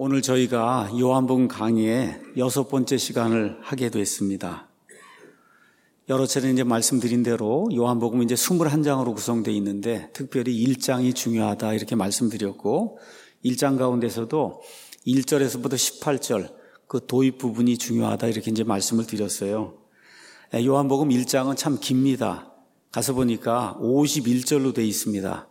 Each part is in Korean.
오늘 저희가 요한복음 강의의 6번째 시간을 하게 됐습니다. 여러 차례 이제 말씀드린 대로 요한복음은 이제 21장으로 구성되어 있는데 특별히 1장이 중요하다 이렇게 말씀드렸고 1장 가운데서도 1절에서부터 18절 그 도입 부분이 중요하다 이렇게 이제 말씀을 드렸어요. 요한복음 1장은 참 깁니다. 가서 보니까 51절로 되어 있습니다.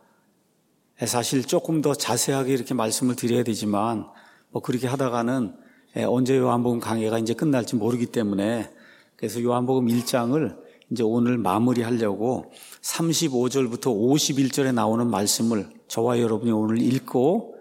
사실 조금 더 자세하게 이렇게 말씀을 드려야 되지만 그렇게 하다가는 언제 요한복음 강해가 이제 끝날지 모르기 때문에 그래서 요한복음 1장을 이제 오늘 마무리하려고 35절부터 51절에 나오는 말씀을 저와 여러분이 오늘 읽고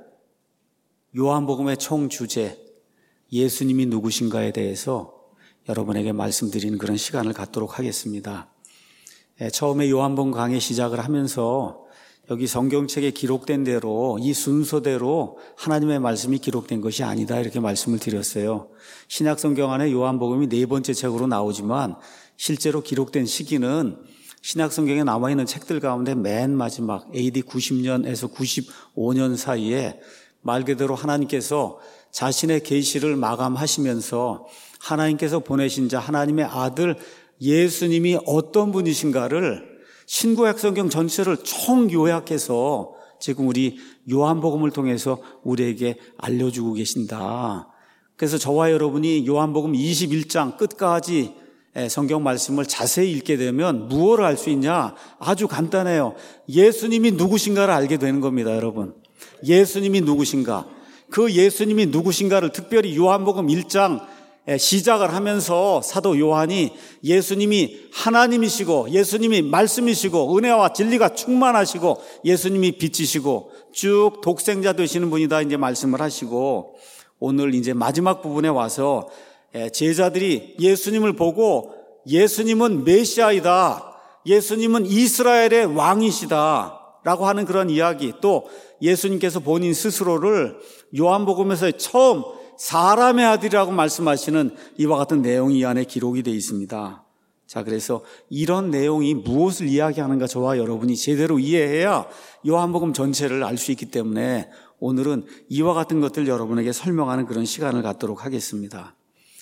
요한복음의 총 주제 예수님이 누구신가에 대해서 여러분에게 말씀드리는 그런 시간을 갖도록 하겠습니다. 처음에 요한복음 강해 시작을 하면서 여기 성경책에 기록된 대로 이 순서대로 하나님의 말씀이 기록된 것이 아니다 이렇게 말씀을 드렸어요. 신약 성경 안에 요한복음이 4번째 책으로 나오지만 실제로 기록된 시기는 신약 성경에 남아있는 책들 가운데 맨 마지막 AD 90년에서 95년 사이에 말 그대로 하나님께서 자신의 계시를 마감하시면서 하나님께서 보내신 자 하나님의 아들 예수님이 어떤 분이신가를 신구약 성경 전체를 총요약해서 지금 우리 요한복음을 통해서 우리에게 알려주고 계신다. 그래서 저와 여러분이 요한복음 21장 끝까지 성경 말씀을 자세히 읽게 되면 무엇을 알 수 있냐? 아주 간단해요. 예수님이 누구신가를 알게 되는 겁니다, 여러분. 예수님이 누구신가? 그 예수님이 누구신가를 특별히 요한복음 1장 시작을 하면서 사도 요한이 예수님이 하나님이시고 예수님이 말씀이시고 은혜와 진리가 충만하시고 예수님이 빛이시고 쭉 독생자 되시는 분이다 이제 말씀을 하시고 오늘 이제 마지막 부분에 와서 제자들이 예수님을 보고 예수님은 메시아이다. 예수님은 이스라엘의 왕이시다. 라고 하는 그런 이야기 또 예수님께서 본인 스스로를 요한복음에서 처음 사람의 아들이라고 말씀하시는 이와 같은 내용이 이 안에 기록이 되어 있습니다. 자, 그래서 이런 내용이 무엇을 이야기하는가 저와 여러분이 제대로 이해해야 요한복음 전체를 알 수 있기 때문에 오늘은 이와 같은 것들 여러분에게 설명하는 그런 시간을 갖도록 하겠습니다.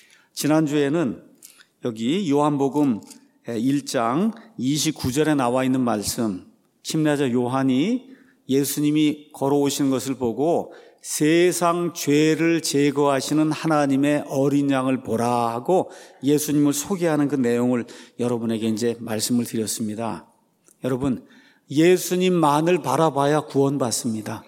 지난주에는 여기 요한복음 1장 29절에 나와 있는 말씀 침례자 요한이 예수님이 걸어오시는 것을 보고 세상 죄를 제거하시는 하나님의 어린 양을 보라 하고 예수님을 소개하는 그 내용을 여러분에게 이제 말씀을 드렸습니다. 여러분, 예수님만을 바라봐야 구원받습니다.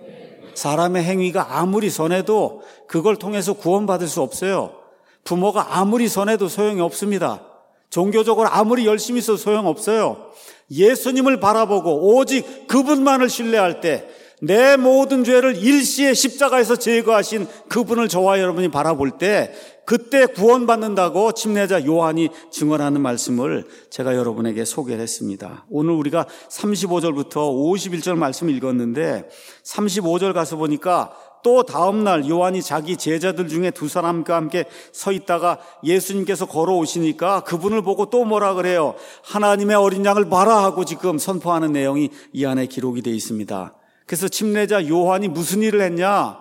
사람의 행위가 아무리 선해도 그걸 통해서 구원받을 수 없어요. 부모가 아무리 선해도 소용이 없습니다. 종교적으로 아무리 열심히 있어도 소용없어요. 예수님을 바라보고 오직 그분만을 신뢰할 때 내 모든 죄를 일시에 십자가에서 제거하신 그분을 저와 여러분이 바라볼 때 그때 구원받는다고 침례자 요한이 증언하는 말씀을 제가 여러분에게 소개를 했습니다. 오늘 우리가 35절부터 51절 말씀을 읽었는데 35절 가서 보니까 또 다음날 요한이 자기 제자들 중에 2사람과 함께 서 있다가 예수님께서 걸어오시니까 그분을 보고 또 뭐라 그래요? 하나님의 어린 양을 봐라 하고 지금 선포하는 내용이 이 안에 기록이 되어 있습니다. 그래서 침례자 요한이 무슨 일을 했냐?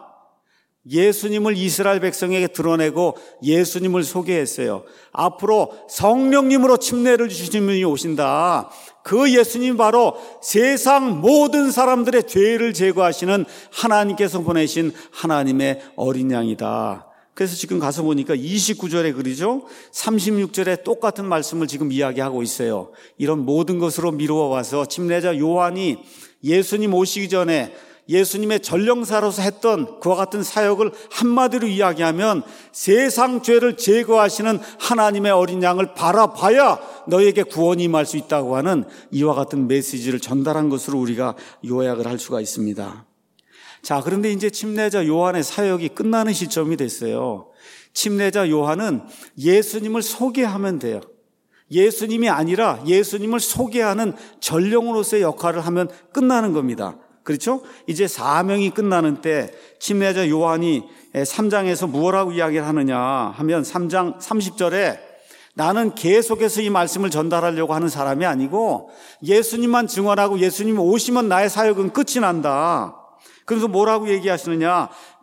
예수님을 이스라엘 백성에게 드러내고 예수님을 소개했어요. 앞으로 성령님으로 침례를 주시는 분이 오신다. 그 예수님 바로 세상 모든 사람들의 죄를 제거하시는 하나님께서 보내신 하나님의 어린 양이다. 그래서 지금 가서 보니까 29절에 그러죠. 36절에 똑같은 말씀을 지금 이야기하고 있어요. 이런 모든 것으로 미루어 와서 침례자 요한이 예수님 오시기 전에 예수님의 전령사로서 했던 그와 같은 사역을 한마디로 이야기하면 세상 죄를 제거하시는 하나님의 어린 양을 바라봐야 너에게 구원이 임할 수 있다고 하는 이와 같은 메시지를 전달한 것으로 우리가 요약을 할 수가 있습니다. 자, 그런데 이제 침례자 요한의 사역이 끝나는 시점이 됐어요. 침례자 요한은 예수님을 소개하면 돼요. 예수님이 아니라 예수님을 소개하는 전령으로서의 역할을 하면 끝나는 겁니다. 그렇죠? 이제 사명이 끝나는 때 침례자 요한이 3장에서 무엇라고 이야기를 하느냐 하면 3장 30절에 나는 계속해서 이 말씀을 전달하려고 하는 사람이 아니고 예수님만 증언하고 예수님 오시면 나의 사역은 끝이 난다. 그래서 뭐라고 얘기하시느냐?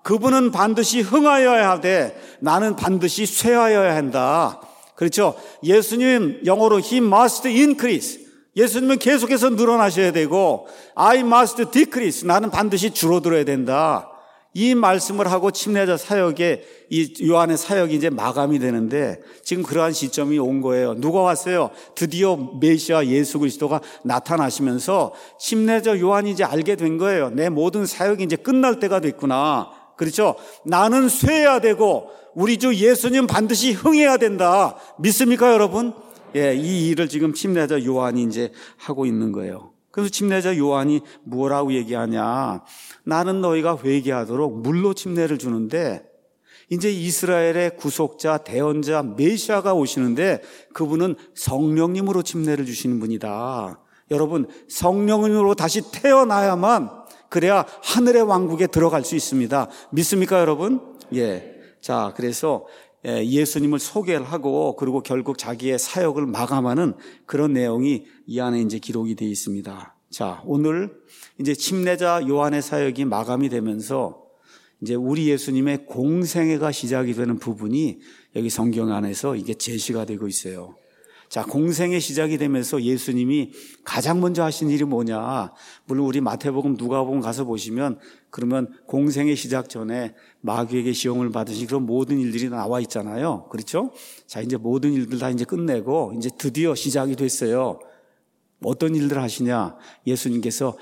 그분은 반드시 흥하여야 하되 나는 반드시 쇠하여야 한다. 그렇죠? 예수님 영어로 He must increase. 예수님은 계속해서 늘어나셔야 되고 I must decrease. 나는 반드시 줄어들어야 된다. 이 말씀을 하고 침례자 사역에 이 요한의 사역이 이제 마감이 되는데 지금 그러한 시점이 온 거예요. 누가 왔어요? 드디어 메시아 예수 그리스도가 나타나시면서 침례자 요한이 이제 알게 된 거예요. 내 모든 사역이 이제 끝날 때가 됐구나. 그렇죠? 나는 쇠해야 되고 우리 주 예수님 반드시 흥해야 된다. 믿습니까, 여러분? 예, 이 일을 지금 침례자 요한이 이제 하고 있는 거예요. 그래서 침례자 요한이 뭐라고 얘기하냐? 나는 너희가 회개하도록 물로 침례를 주는데 이제 이스라엘의 구속자, 대언자, 메시아가 오시는데 그분은 성령님으로 침례를 주시는 분이다. 여러분, 성령으로 다시 태어나야만 그래야 하늘의 왕국에 들어갈 수 있습니다. 믿습니까, 여러분? 예. 자, 그래서 예수님을 소개를 하고 그리고 결국 자기의 사역을 마감하는 그런 내용이 이 안에 이제 기록이 되어 있습니다. 자, 오늘 이제 침례자 요한의 사역이 마감이 되면서 이제 우리 예수님의 공생애가 시작이 되는 부분이 여기 성경 안에서 이게 제시가 되고 있어요. 자, 공생애 시작이 되면서 예수님이 가장 먼저 하신 일이 뭐냐? 물론 우리 마태복음, 누가복음 가서 보시면 그러면 공생애 시작 전에 마귀에게 시험을 받으신 그런 모든 일들이 나와 있잖아요. 그렇죠? 자, 이제 모든 일들 다 이제 끝내고 이제 드디어 시작이 됐어요. 어떤 일들 하시냐? 예수님께서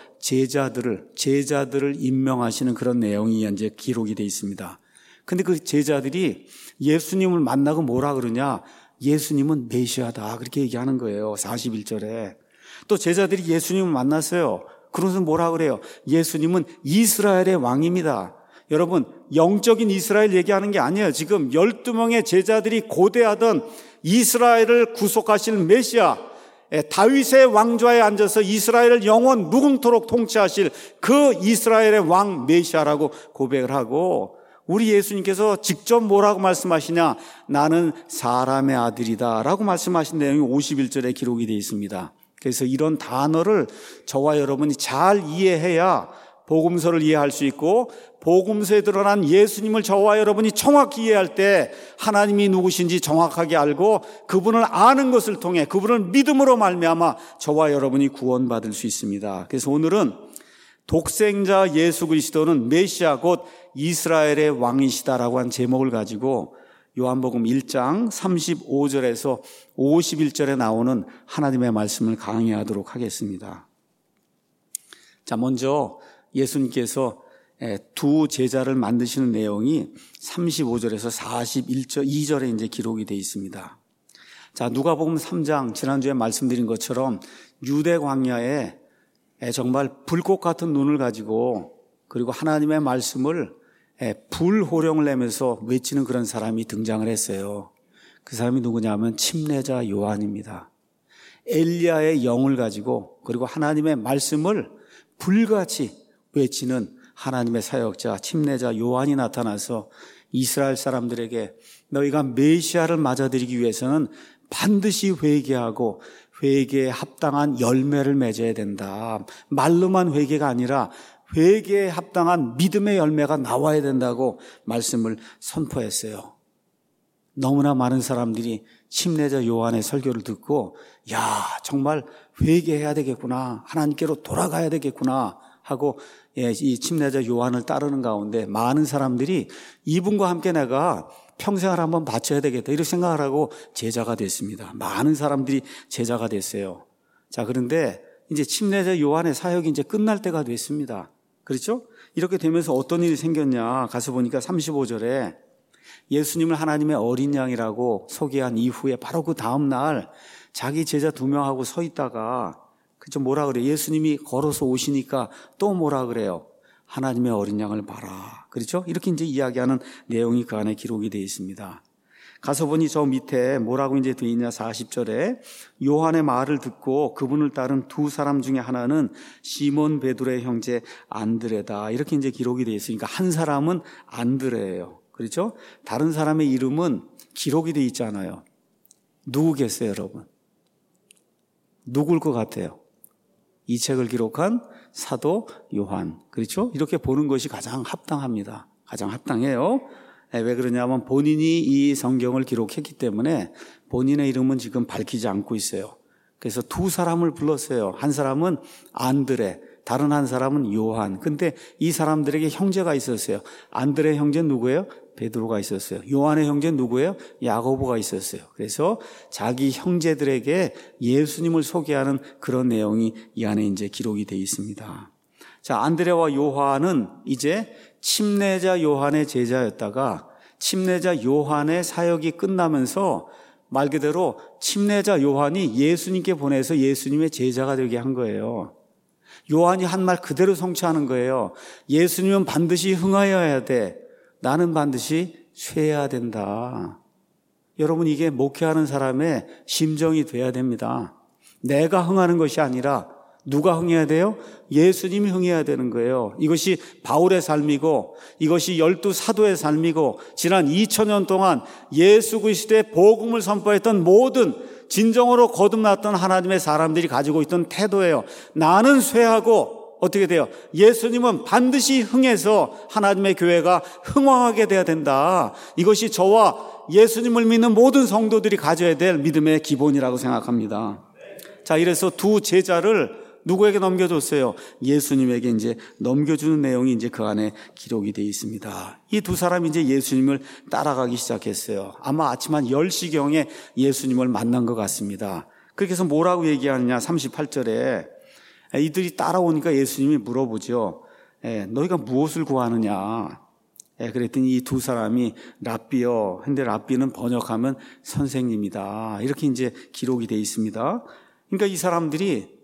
제자들을 임명하시는 그런 내용이 이제 기록이 되어 있습니다. 근데 그 제자들이 예수님을 만나고 뭐라 그러냐? 예수님은 메시아다. 그렇게 얘기하는 거예요. 41절에. 또 제자들이 예수님을 만났어요. 그러면서 뭐라 그래요? 예수님은 이스라엘의 왕입니다. 여러분, 영적인 이스라엘 얘기하는 게 아니에요. 지금 12명의 제자들이 고대하던 이스라엘을 구속하실 메시아, 다윗의 왕좌에 앉아서 이스라엘을 영원 무궁토록 통치하실 그 이스라엘의 왕 메시아라고 고백을 하고 우리 예수님께서 직접 뭐라고 말씀하시냐? 나는 사람의 아들이다 라고 말씀하신 내용이 51절에 기록이 되어 있습니다. 그래서 이런 단어를 저와 여러분이 잘 이해해야 복음서를 이해할 수 있고 복음서에 드러난 예수님을 저와 여러분이 정확히 이해할 때 하나님이 누구신지 정확하게 알고 그분을 아는 것을 통해 그분을 믿음으로 말미암아 저와 여러분이 구원받을 수 있습니다. 그래서 오늘은 독생자 예수 그리스도는 메시아 곧 이스라엘의 왕이시다라고 한 제목을 가지고 요한복음 1장 35절에서 51절에 나오는 하나님의 말씀을 강의하도록 하겠습니다. 자, 먼저 예수님께서 두 제자를 만드시는 내용이 35절에서 42절에 이제 기록이 되어 있습니다. 자, 누가복음 3장 지난주에 말씀드린 것처럼 유대 광야에 정말 불꽃 같은 눈을 가지고 그리고 하나님의 말씀을 불호령을 내면서 외치는 그런 사람이 등장을 했어요. 그 사람이 누구냐면 침례자 요한입니다. 엘리야의 영을 가지고 그리고 하나님의 말씀을 불같이 외치는 하나님의 사역자 침례자 요한이 나타나서 이스라엘 사람들에게 너희가 메시아를 맞아들이기 위해서는 반드시 회개하고 회개에 합당한 열매를 맺어야 된다. 말로만 회개가 아니라 회개에 합당한 믿음의 열매가 나와야 된다고 말씀을 선포했어요. 너무나 많은 사람들이 침례자 요한의 설교를 듣고 야, 정말 회개해야 되겠구나. 하나님께로 돌아가야 되겠구나 하고 이 침례자 요한을 따르는 가운데 많은 사람들이 이분과 함께 내가 평생을 한번 바쳐야 되겠다 이렇게 생각을 하고 제자가 됐습니다. 많은 사람들이 제자가 됐어요. 자, 그런데 이제 침례자 요한의 사역이 이제 끝날 때가 됐습니다. 그렇죠? 이렇게 되면서 어떤 일이 생겼냐 가서 보니까 35절에 예수님을 하나님의 어린 양이라고 소개한 이후에 바로 그 다음 날 자기 제자 2명하고 서 있다가 그죠? 뭐라 그래요? 예수님이 걸어서 오시니까 또 뭐라 그래요? 하나님의 어린 양을 봐라. 그렇죠? 이렇게 이제 이야기하는 내용이 그 안에 기록이 되어 있습니다. 가서 보니 저 밑에 뭐라고 이제 되어 있냐 40절에 요한의 말을 듣고 그분을 따른 두 사람 중에 하나는 시몬 베드로의 형제 안드레다. 이렇게 이제 기록이 되어 있으니까 한 사람은 안드레예요. 그렇죠? 다른 사람의 이름은 기록이 되어 있잖아요. 누구겠어요, 여러분? 누굴 것 같아요? 이 책을 기록한 사도 요한. 그렇죠? 이렇게 보는 것이 가장 합당합니다. 가장 합당해요. 왜 그러냐면 본인이 이 성경을 기록했기 때문에 본인의 이름은 지금 밝히지 않고 있어요. 그래서 두 사람을 불렀어요. 한 사람은 안드레, 다른 한 사람은 요한. 근데 이 사람들에게 형제가 있었어요. 안드레 형제는 누구예요? 베드로가 있었어요. 요한의 형제는 누구예요? 야고보가 있었어요. 그래서 자기 형제들에게 예수님을 소개하는 그런 내용이 이 안에 이제 기록이 되어 있습니다. 자, 안드레와 요한은 이제 침례자 요한의 제자였다가 침례자 요한의 사역이 끝나면서 말 그대로 침례자 요한이 예수님께 보내서 예수님의 제자가 되게 한 거예요. 요한이 한 말 그대로 성취하는 거예요. 예수님은 반드시 흥하여야 돼. 나는 반드시 쇠해야 된다. 여러분, 이게 목회하는 사람의 심정이 돼야 됩니다. 내가 흥하는 것이 아니라 누가 흥해야 돼요? 예수님이 흥해야 되는 거예요. 이것이 바울의 삶이고 이것이 12 사도의 삶이고 지난 2000년 동안 예수 그리스도의 복음을 선포했던 모든 진정으로 거듭났던 하나님의 사람들이 가지고 있던 태도예요. 나는 쇠하고 어떻게 돼요? 예수님은 반드시 흥해서 하나님의 교회가 흥왕하게 돼야 된다. 이것이 저와 예수님을 믿는 모든 성도들이 가져야 될 믿음의 기본이라고 생각합니다. 자, 이래서 두 제자를 누구에게 넘겨줬어요? 예수님에게 이제 넘겨주는 내용이 이제 그 안에 기록이 되어 있습니다. 이 두 사람이 이제 예수님을 따라가기 시작했어요. 아마 아침 한 10시경에 예수님을 만난 것 같습니다. 그렇게 해서 뭐라고 얘기하느냐? 38절에 이들이 따라오니까 예수님이 물어보죠. 너희가 무엇을 구하느냐? 그랬더니 이 두 사람이 랍비요. 근데 랍비는 번역하면 선생님이다. 이렇게 이제 기록이 되어 있습니다. 그러니까 이 사람들이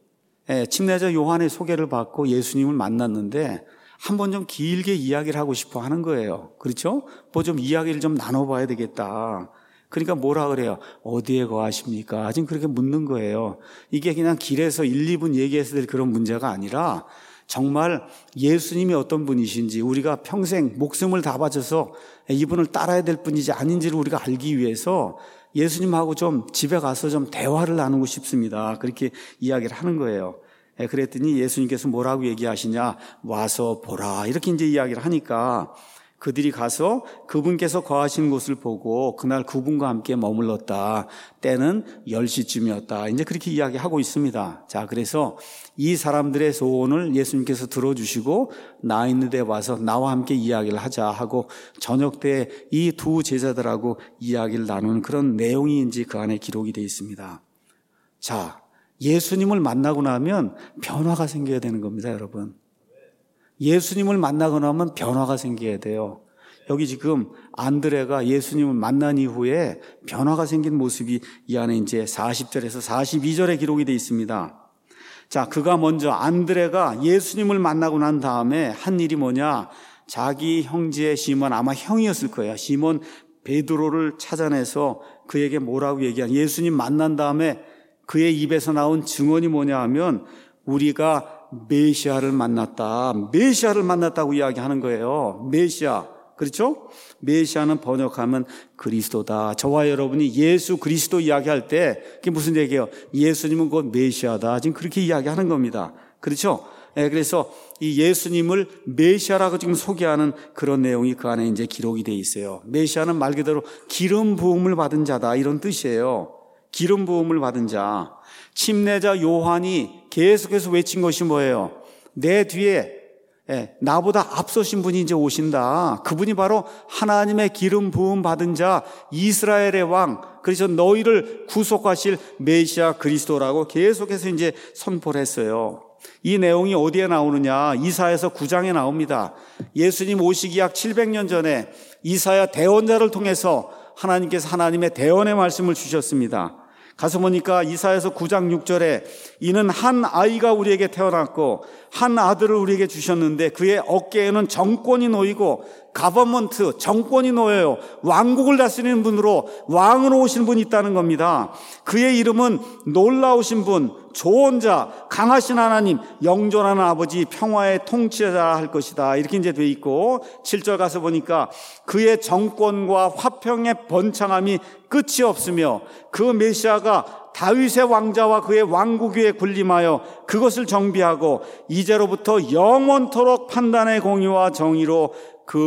침례자 요한의 소개를 받고 예수님을 만났는데 한번 좀 길게 이야기를 하고 싶어 하는 거예요. 그렇죠? 뭐 좀 이야기를 좀 나눠봐야 되겠다. 그러니까 뭐라 그래요? 어디에 거하십니까? 지금 그렇게 묻는 거예요. 이게 그냥 길에서 1, 2분 얘기해서 될 그런 문제가 아니라 정말 예수님이 어떤 분이신지 우리가 평생 목숨을 다 바쳐서 이분을 따라야 될 분인지 아닌지를 우리가 알기 위해서 예수님하고 좀 집에 가서 좀 대화를 나누고 싶습니다. 그렇게 이야기를 하는 거예요. 그랬더니 예수님께서 뭐라고 얘기하시냐? 와서 보라. 이렇게 이제 이야기를 하니까 그들이 가서 그분께서 거하신 곳을 보고 그날 그분과 함께 머물렀다. 때는 10시쯤이었다. 이제 그렇게 이야기하고 있습니다. 자, 그래서 이 사람들의 소원을 예수님께서 들어주시고 나 있는 데 와서 나와 함께 이야기를 하자 하고 저녁 때 이 두 제자들하고 이야기를 나누는 그런 내용이 이제 그 안에 기록이 되어 있습니다. 자, 예수님을 만나고 나면 변화가 생겨야 되는 겁니다, 여러분. 예수님을 만나고 나면 변화가 생겨야 돼요. 여기 지금 안드레가 예수님을 만난 이후에 변화가 생긴 모습이 이 안에 이제 40절에서 42절에 기록이 되어 있습니다. 자, 그가 먼저 안드레가 예수님을 만나고 난 다음에 한 일이 뭐냐? 자기 형제 시몬, 아마 형이었을 거예요. 시몬 베드로를 찾아내서 그에게 뭐라고 얘기한? 예수님 만난 다음에 그의 입에서 나온 증언이 뭐냐 하면 우리가 메시아를 만났다. 메시아를 만났다고 이야기하는 거예요. 메시아. 그렇죠? 메시아는 번역하면 그리스도다. 저와 여러분이 예수 그리스도 이야기할 때 그게 무슨 얘기예요? 예수님은 곧 메시아다. 지금 그렇게 이야기하는 겁니다. 그렇죠? 그래서 이 예수님을 메시아라고 지금 소개하는 그런 내용이 그 안에 이제 기록이 되어 있어요. 메시아는 말 그대로 기름 부음을 받은 자다. 이런 뜻이에요. 기름 부음을 받은 자. 침례자 요한이 계속해서 외친 것이 뭐예요? 내 뒤에 나보다 앞서신 분이 이제 오신다. 그분이 바로 하나님의 기름 부음 받은 자 이스라엘의 왕. 그래서 너희를 구속하실 메시아 그리스도라고 계속해서 이제 선포를 했어요. 이 내용이 어디에 나오느냐? 이사야서 9장에 나옵니다. 예수님 오시기 약 700년 전에 이사야 대언자를 통해서 하나님께서 하나님의 대언의 말씀을 주셨습니다. 가서 보니까 이사야서 9장 6절에 이는 한 아이가 우리에게 태어났고 한 아들을 우리에게 주셨는데 그의 어깨에는 정권이 놓이고 가버먼트, 정권이 놓여요. 왕국을 다스리는 분으로 왕으로 오신 분이 있다는 겁니다. 그의 이름은 놀라우신 분, 조언자, 강하신 하나님, 영존하는 아버지, 평화의 통치자 할 것이다. 이렇게 이제 돼 있고 7절 가서 보니까 그의 정권과 화평의 번창함이 끝이 없으며 그 메시아가 다윗의 왕자와 그의 왕국 위에 군림하여 그것을 정비하고 이제로부터 영원토록 판단의 공의와 정의로 그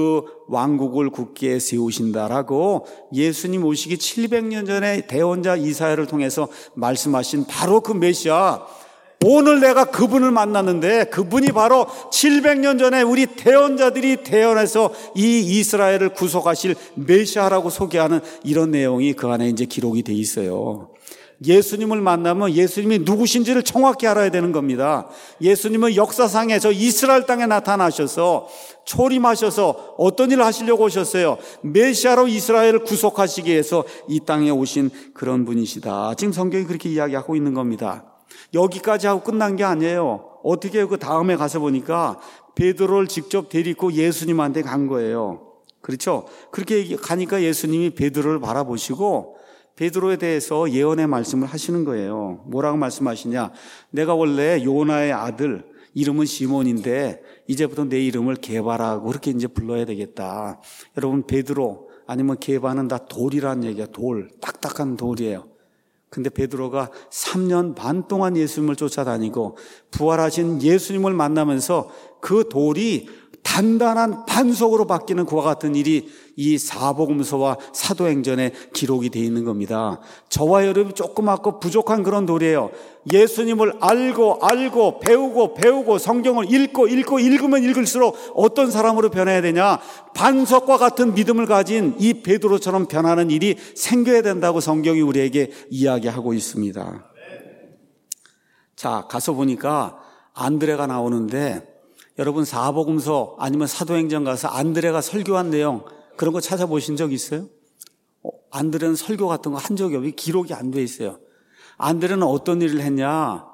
왕국을 굳게 세우신다라고 예수님 오시기 700년 전에 대언자 이사야를 통해서 말씀하신 바로 그 메시아, 오늘 내가 그분을 만났는데 그분이 바로 700년 전에 우리 대언자들이 대언해서 이 이스라엘을 구속하실 메시아라고 소개하는 이런 내용이 그 안에 이제 기록이 돼 있어요. 예수님을 만나면 예수님이 누구신지를 정확히 알아야 되는 겁니다. 예수님은 역사상에 저 이스라엘 땅에 나타나셔서 초림하셔서 어떤 일을 하시려고 오셨어요? 메시아로 이스라엘을 구속하시기 위해서 이 땅에 오신 그런 분이시다. 지금 성경이 그렇게 이야기하고 있는 겁니다. 여기까지 하고 끝난 게 아니에요. 어떻게 해요? 그 다음에 가서 보니까 베드로를 직접 데리고 예수님한테 간 거예요. 그렇죠? 그렇게 가니까 예수님이 베드로를 바라보시고 베드로에 대해서 예언의 말씀을 하시는 거예요. 뭐라고 말씀하시냐? 내가 원래 요나의 아들, 이름은 시몬인데 이제부터 내 이름을 게바라고 그렇게 이제 불러야 되겠다. 여러분, 베드로 아니면 게바는 다 돌이라는 얘기야. 돌, 딱딱한 돌이에요. 근데 베드로가 3년 반 동안 예수님을 쫓아다니고 부활하신 예수님을 만나면서 그 돌이 단단한 반석으로 바뀌는 그와 같은 일이 이 사복음서와 사도행전에 기록이 되어 있는 겁니다. 저와 여러분이 조그맣고 부족한 그런 돌이에요. 예수님을 알고 배우고 성경을 읽으면 읽을수록 어떤 사람으로 변해야 되냐? 반석과 같은 믿음을 가진 이 베드로처럼 변하는 일이 생겨야 된다고 성경이 우리에게 이야기하고 있습니다. 자, 가서 보니까 안드레가 나오는데 여러분 사복음서 아니면 사도행전 가서 안드레가 설교한 내용 그런 거 찾아보신 적 있어요? 안드레는 설교 같은 거 한 적이 없어요. 기록이 안 돼 있어요. 안드레는 어떤 일을 했냐?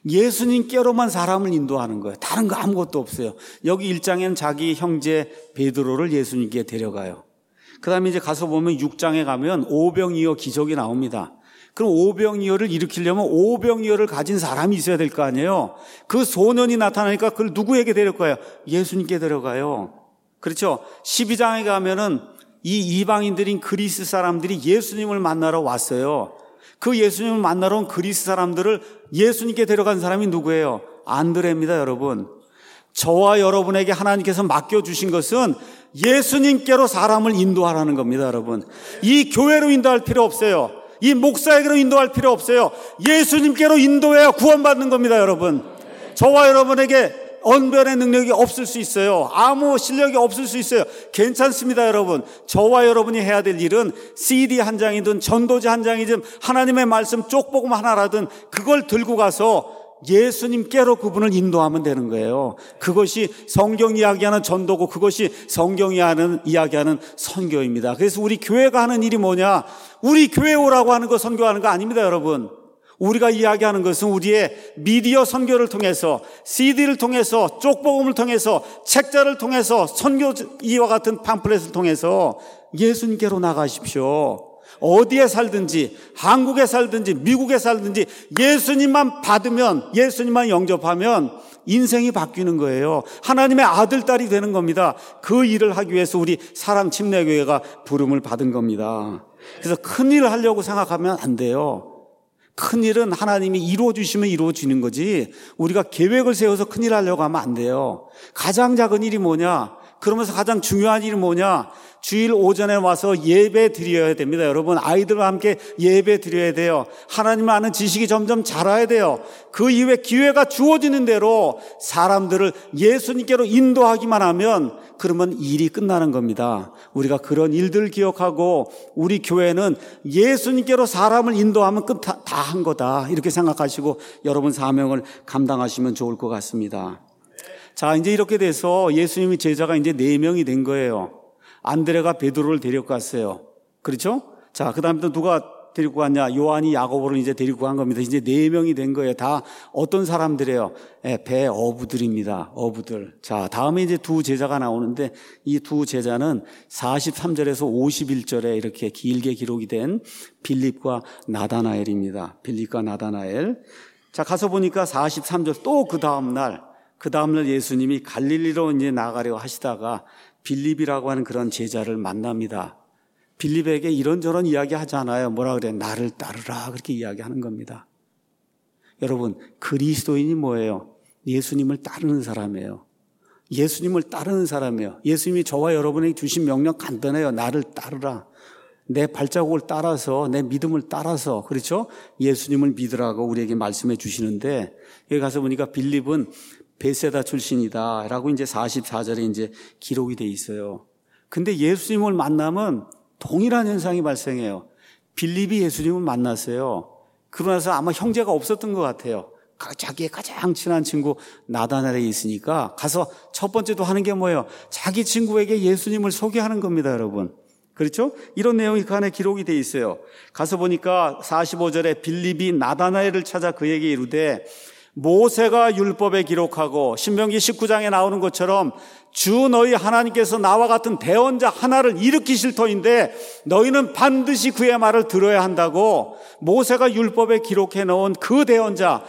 예수님께로만 사람을 인도하는 거예요. 다른 거 아무것도 없어요. 여기 1장에는 자기 형제 베드로를 예수님께 데려가요. 그 다음에 이제 가서 보면 6장에 가면 오병이어 기적이 나옵니다. 그럼 오병이어를 일으키려면 오병이어를 가진 사람이 있어야 될 거 아니에요. 그 소년이 나타나니까 그걸 누구에게 데려가요? 예수님께 데려가요. 그렇죠? 12장에 가면은 이 이방인들인 그리스 사람들이 예수님을 만나러 왔어요. 그 예수님을 만나러 온 그리스 사람들을 예수님께 데려간 사람이 누구예요? 안드레입니다, 여러분. 저와 여러분에게 하나님께서 맡겨주신 것은 예수님께로 사람을 인도하라는 겁니다, 여러분. 이 교회로 인도할 필요 없어요. 이 목사에게로 인도할 필요 없어요. 예수님께로 인도해야 구원받는 겁니다, 여러분. 저와 여러분에게 언변의 능력이 없을 수 있어요. 아무 실력이 없을 수 있어요. 괜찮습니다, 여러분. 저와 여러분이 해야 될 일은 CD 한 장이든 전도지 한 장이든 하나님의 말씀 쪽복음 하나라든 그걸 들고 가서 예수님께로 그분을 인도하면 되는 거예요. 그것이 성경 이야기하는 전도고 그것이 성경이 이야기하는 선교입니다. 그래서 우리 교회가 하는 일이 뭐냐? 우리 교회 오라고 하는 거 선교하는 거 아닙니다, 여러분. 우리가 이야기하는 것은 우리의 미디어 선교를 통해서 CD를 통해서 쪽복음을 통해서 책자를 통해서 선교 이와 같은 팜플렛을 통해서 예수님께로 나가십시오. 어디에 살든지 한국에 살든지 미국에 살든지 예수님만 받으면 예수님만 영접하면 인생이 바뀌는 거예요. 하나님의 아들, 딸이 되는 겁니다. 그 일을 하기 위해서 우리 사랑침례교회가 부름을 받은 겁니다. 그래서 큰 일을 하려고 생각하면 안 돼요. 큰 일은 하나님이 이루어주시면 이루어지는 거지 우리가 계획을 세워서 큰 일 하려고 하면 안 돼요. 가장 작은 일이 뭐냐? 그러면서 가장 중요한 일이 뭐냐? 주일 오전에 와서 예배 드려야 됩니다. 여러분, 아이들과 함께 예배 드려야 돼요. 하나님을 아는 지식이 점점 자라야 돼요. 그 이후에 기회가 주어지는 대로 사람들을 예수님께로 인도하기만 하면 그러면 일이 끝나는 겁니다. 우리가 그런 일들을 기억하고 우리 교회는 예수님께로 사람을 인도하면 다 한 거다 이렇게 생각하시고 여러분 사명을 감당하시면 좋을 것 같습니다. 자, 이제 이렇게 돼서 예수님의 제자가 이제 4명이 된 거예요. 안드레가 베드로를 데려갔어요. 그렇죠? 자, 그 다음에 또 누가 데리고 갔냐? 요한이 야고보를 이제 데리고 간 겁니다. 이제 4명이 된 거예요. 다 어떤 사람들이에요? 배 어부들입니다. 어부들. 자, 다음에 이제 2 제자가 나오는데 이 2 제자는 43절에서 51절에 이렇게 길게 기록이 된 빌립과 나다나엘입니다. 빌립과 나다나엘. 자, 가서 보니까 43절 또 그 다음날 예수님이 갈릴리로 이제 나가려고 하시다가 빌립이라고 하는 그런 제자를 만납니다. 빌립에게 이런저런 이야기 하잖아요. 뭐라 그래? 나를 따르라. 그렇게 이야기하는 겁니다. 여러분, 그리스도인이 뭐예요? 예수님을 따르는 사람이에요. 예수님을 따르는 사람이에요. 예수님이 저와 여러분에게 주신 명령 간단해요. 나를 따르라. 내 발자국을 따라서, 내 믿음을 따라서, 그렇죠? 예수님을 믿으라고 우리에게 말씀해 주시는데, 여기 가서 보니까 빌립은 베세다 출신이다 라고 이제 44절에 이제 기록이 돼 있어요. 근데 예수님을 만나면 동일한 현상이 발생해요. 빌립이 예수님을 만났어요. 그러고 나서 아마 형제가 없었던 것 같아요. 자기의 가장 친한 친구 나다나엘에 있으니까 가서 첫 번째도 하는 게 뭐예요? 자기 친구에게 예수님을 소개하는 겁니다, 여러분. 그렇죠? 이런 내용이 그 안에 기록이 돼 있어요. 가서 보니까 45절에 빌립이 나다나엘을 찾아 그에게 이르되 모세가 율법에 기록하고 신명기 19장에 나오는 것처럼 주 너희 하나님께서 나와 같은 대언자 하나를 일으키실 터인데 너희는 반드시 그의 말을 들어야 한다고 모세가 율법에 기록해 놓은 그 대언자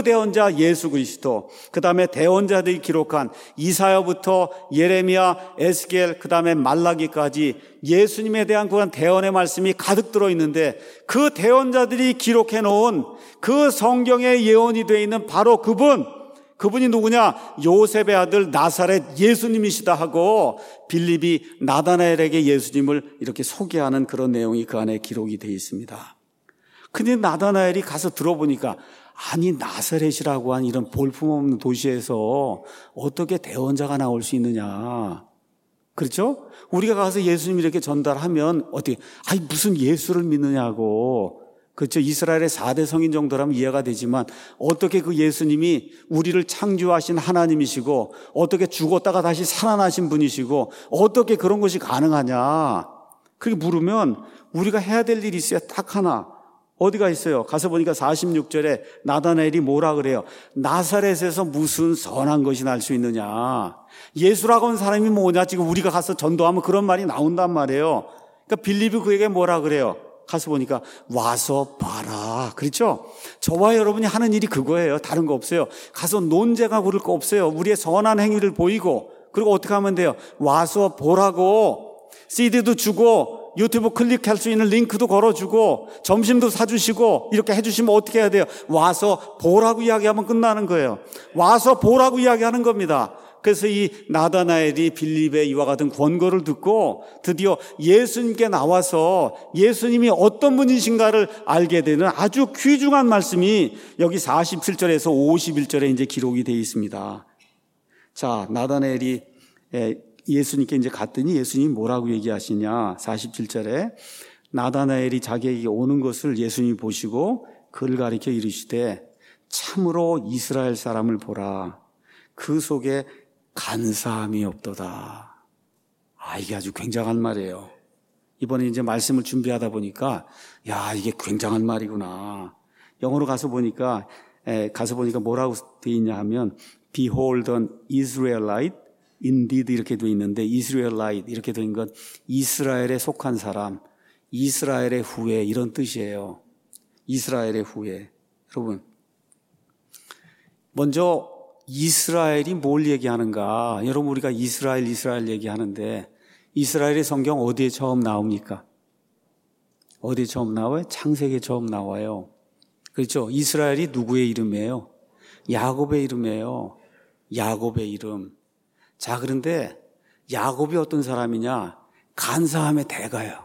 예수 그리스도, 그 다음에 대언자들이 기록한 이사야부터 예레미야, 에스겔, 그 다음에 말라기까지 예수님에 대한 그런 대언의 말씀이 가득 들어있는데 그 대언자들이 기록해 놓은 그 성경에 예언이 되어 있는 바로 그분이 누구냐? 요셉의 아들 나사렛 예수님이시다 하고 빌립이 나다나엘에게 예수님을 이렇게 소개하는 그런 내용이 그 안에 기록이 되어 있습니다. 근데 나다나엘이 가서 들어보니까 아니 나사렛이라고 한 이런 볼품없는 도시에서 어떻게 대언자가 나올 수 있느냐. 그렇죠? 우리가 가서 예수님 이렇게 전달하면 어떻게 무슨 예수를 믿느냐고. 그렇죠. 이스라엘의 4대 성인 정도라면 이해가 되지만 어떻게 그 예수님이 우리를 창조하신 하나님이시고 어떻게 죽었다가 다시 살아나신 분이시고 어떻게 그런 것이 가능하냐. 그렇게 물으면 우리가 해야 될 일이 있어요. 딱 하나. 어디가 있어요? 가서 보니까 46절에 나다나엘이 뭐라 그래요? 나사렛에서 무슨 선한 것이 날 수 있느냐. 예수라고 하는 사람이 뭐냐. 지금 우리가 가서 전도하면 그런 말이 나온단 말이에요. 그러니까 빌립이 그에게 뭐라 그래요? 가서 보니까 와서 봐라. 그렇죠? 저와 여러분이 하는 일이 그거예요. 다른 거 없어요. 가서 논쟁하 부를 거 없어요. 우리의 선한 행위를 보이고 그리고 어떻게 하면 돼요? 와서 보라고 CD도 주고 유튜브 클릭할 수 있는 링크도 걸어주고 점심도 사주시고 이렇게 해주시면 어떻게 해야 돼요? 와서 보라고 이야기하면 끝나는 거예요. 와서 보라고 이야기하는 겁니다. 그래서 이 나다나엘이 빌립의 이와 같은 권고를 듣고 드디어 예수님께 나와서 예수님이 어떤 분이신가를 알게 되는 아주 귀중한 말씀이 여기 47절에서 51절에 이제 기록이 되어 있습니다. 자, 나다나엘이 예수님께 이제 갔더니 예수님이 뭐라고 얘기하시냐. 47절에 나다나엘이 자기에게 오는 것을 예수님이 보시고 그를 가리켜 이르시되 참으로 이스라엘 사람을 보라. 그 속에 간사함이 없도다. 이게 아주 굉장한 말이에요. 이번에 이제 말씀을 준비하다 보니까 이게 굉장한 말이구나. 영어로 가서 보니까 뭐라고 되어 있냐 하면 Behold an Israelite indeed 이렇게 되어 있는데 Israelite 이렇게 되어 있는 건 이스라엘에 속한 사람, 이스라엘의 후예 이런 뜻이에요. 이스라엘의 후예. 여러분 먼저 이스라엘이 뭘 얘기하는가? 여러분 우리가 이스라엘 얘기하는데 이스라엘의 성경 어디에 처음 나옵니까? 어디에 처음 나와요? 창세기에 처음 나와요. 그렇죠? 이스라엘이 누구의 이름이에요? 야곱의 이름이에요. 야곱의 이름. 자, 그런데 야곱이 어떤 사람이냐? 간사함의 대가예요.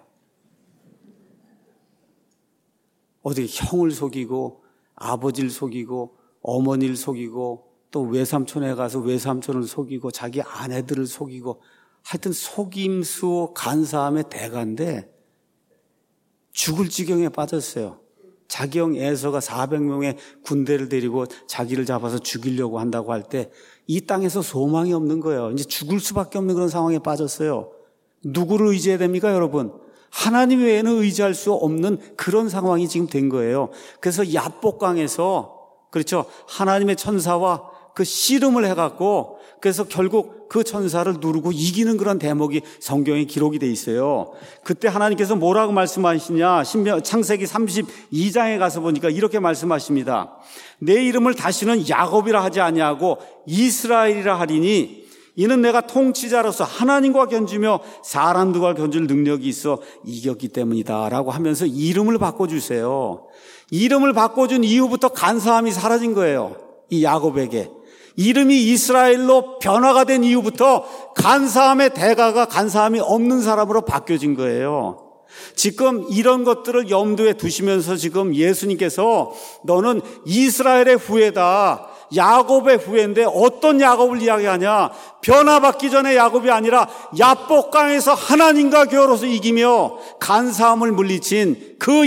어디 형을 속이고 아버지를 속이고 어머니를 속이고 또 외삼촌에 가서 외삼촌을 속이고 자기 아내들을 속이고 하여튼 속임수 간사함의 대가인데 죽을 지경에 빠졌어요. 자기 형 에서가 400명의 군대를 데리고 자기를 잡아서 죽이려고 한다고 할 때 이 땅에서 소망이 없는 거예요. 이제 죽을 수밖에 없는 그런 상황에 빠졌어요. 누구를 의지해야 됩니까, 여러분? 하나님 외에는 의지할 수 없는 그런 상황이 지금 된 거예요. 그래서 야복강에서 그렇죠. 하나님의 천사와 그 씨름을 해갖고 그래서 결국 그 천사를 누르고 이기는 그런 대목이 성경에 기록이 돼 있어요. 그때 하나님께서 뭐라고 말씀하시냐? 창세기 32장에 가서 보니까 이렇게 말씀하십니다. 내 이름을 다시는 야곱이라 하지 아니하고 이스라엘이라 하리니 이는 내가 통치자로서 하나님과 견주며 사람들과 견줄 능력이 있어 이겼기 때문이다 라고 하면서 이름을 바꿔주세요. 이름을 바꿔준 이후부터 간사함이 사라진 거예요. 이 야곱에게. 이름이 이스라엘로 변화가 된 이후부터 간사함의 대가가 간사함이 없는 사람으로 바뀌어진 거예요. 지금 이런 것들을 염두에 두시면서 지금 예수님께서 너는 이스라엘의 후예다, 야곱의 후예인데 어떤 야곱을 이야기하냐? 변화받기 전에 야곱이 아니라 야복강에서 하나님과 겨루어서 이기며 간사함을 물리친 그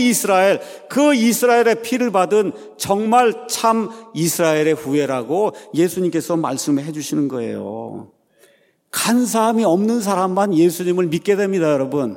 이스라엘의 피를 받은 정말 참 이스라엘의 후예라고 예수님께서 말씀해 주시는 거예요. 간사함이 없는 사람만 예수님을 믿게 됩니다, 여러분.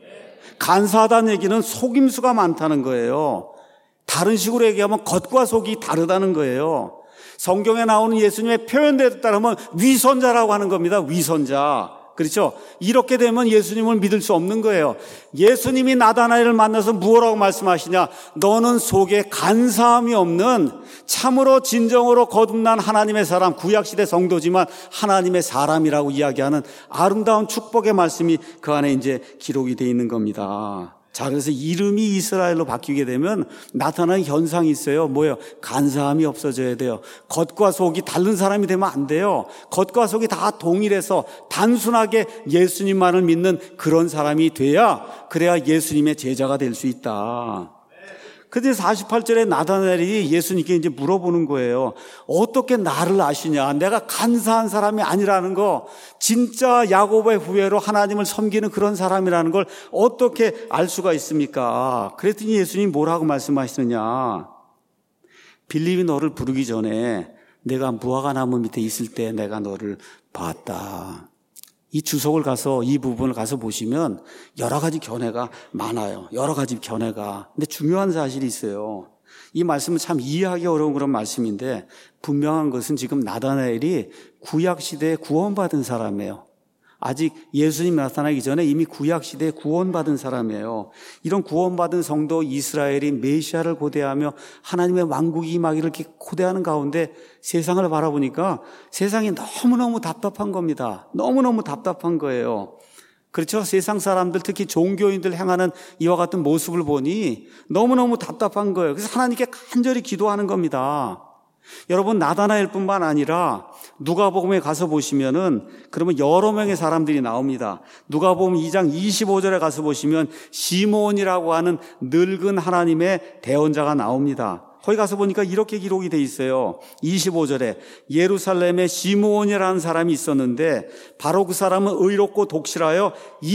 간사하다는 얘기는 속임수가 많다는 거예요. 다른 식으로 얘기하면 겉과 속이 다르다는 거예요. 성경에 나오는 예수님의 표현대로 따르면 위선자라고 하는 겁니다. 위선자. 그렇죠? 이렇게 되면 예수님을 믿을 수 없는 거예요. 예수님이 나다나엘을 만나서 무엇라고 말씀하시냐? 너는 속에 간사함이 없는 참으로 진정으로 거듭난 하나님의 사람, 구약시대 성도지만 하나님의 사람이라고 이야기하는 아름다운 축복의 말씀이 그 안에 이제 기록이 되어 있는 겁니다. 자, 그래서 이름이 이스라엘로 바뀌게 되면 나타나는 현상이 있어요. 뭐예요? 간사함이 없어져야 돼요. 겉과 속이 다른 사람이 되면 안 돼요. 겉과 속이 다 동일해서 단순하게 예수님만을 믿는 그런 사람이 그래야 예수님의 제자가 될 수 있다. 근데 48절에 나다나엘이 예수님께 이제 물어보는 거예요. 어떻게 나를 아시냐? 내가 간사한 사람이 아니라는 거, 진짜 야곱의 후예로 하나님을 섬기는 그런 사람이라는 걸 어떻게 알 수가 있습니까? 그랬더니 예수님이 뭐라고 말씀하시느냐? 빌립이 너를 부르기 전에 내가 무화과나무 밑에 있을 때 내가 너를 봤다. 이 주석을 가서 이 부분을 가서 보시면 여러 가지 견해가 많아요. 여러 가지 견해가. 근데 중요한 사실이 있어요. 이 말씀은 참 이해하기 어려운 그런 말씀인데 분명한 것은 지금 나다나엘이 구약시대에 구원받은 사람이에요. 아직 예수님 나타나기 전에 이미 구약시대에 구원받은 사람이에요. 이런 구원받은 성도 이스라엘이 메시아를 고대하며 하나님의 왕국이 임하기를 이렇게 고대하는 가운데 세상을 바라보니까 세상이 너무너무 답답한 겁니다. 너무너무 답답한 거예요. 그렇죠? 세상 사람들, 특히 종교인들 행하는 이와 같은 모습을 보니 너무너무 답답한 거예요. 그래서 하나님께 간절히 기도하는 겁니다. 여러분, 나다나엘뿐만 아니라 누가복음에 가서 보시면은 그러면 여러 명의 사람들이 나옵니다. 누가복음 2장 25절에 가서 보시면 시므온이라고 하는 늙은 하나님의 대언자가 나옵니다. 거기 가서 보니까 이렇게 기록이 돼 있어요. 25절에 예루살렘에 시므온이라는 사람이 있었는데 바로 그 사람은 의롭고 독실하여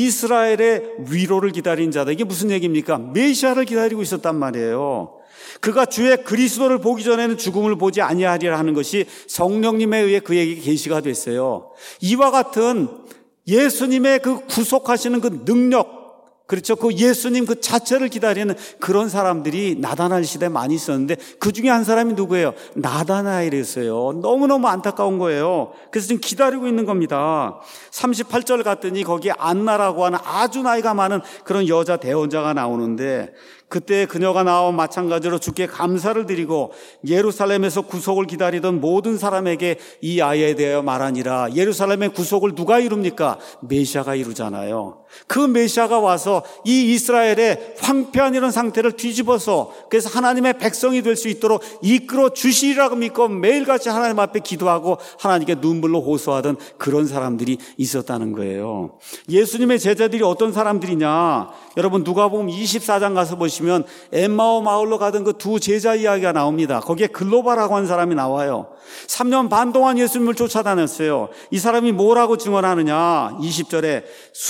이스라엘의 위로를 기다린 자다. 이게 무슨 얘기입니까? 메시아를 기다리고 있었단 말이에요. 그가 주의 그리스도를 보기 전에는 죽음을 보지 아니하리라 하는 것이 성령님에 의해 그에게 계시가 됐어요. 이와 같은 예수님의 그 구속하시는 그 능력, 그렇죠? 그 예수님 그 자체를 기다리는 그런 사람들이 나다나엘 시대에 많이 있었는데 그 중에 한 사람이 누구예요? 나다나엘이었어요. 너무너무 안타까운 거예요. 그래서 지금 기다리고 있는 겁니다. 38절 갔더니 거기에 안나라고 하는 아주 나이가 많은 그런 여자 대언자가 나오는데 그때 그녀가 나와 마찬가지로 주께 감사를 드리고 예루살렘에서 구속을 기다리던 모든 사람에게 이 아이에 대하여 말하니라. 예루살렘의 구속을 누가 이룹니까? 메시아가 이루잖아요. 그 메시아가 와서 이 이스라엘의 황폐한 이런 상태를 뒤집어서 그래서 하나님의 백성이 될 수 있도록 이끌어 주시리라고 믿고 매일같이 하나님 앞에 기도하고 하나님께 눈물로 호소하던 그런 사람들이 있었다는 거예요. 예수님의 제자들이 어떤 사람들이냐? 여러분 누가복음 24장 가서 보시면 엠마오 마을로 가던 그 두 제자 이야기가 나옵니다. 거기에 글로바라고 하는 사람이 나와요. 3년 반 동안 예수님을 쫓아다녔어요. 이 사람이 뭐라고 증언하느냐? 20절에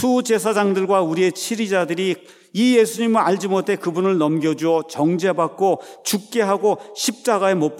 수제사장들과 우리의 치리자들이 이 예수님을 알지 못해 그분을 넘겨주어 정죄받고 죽게 하고 십자가에 못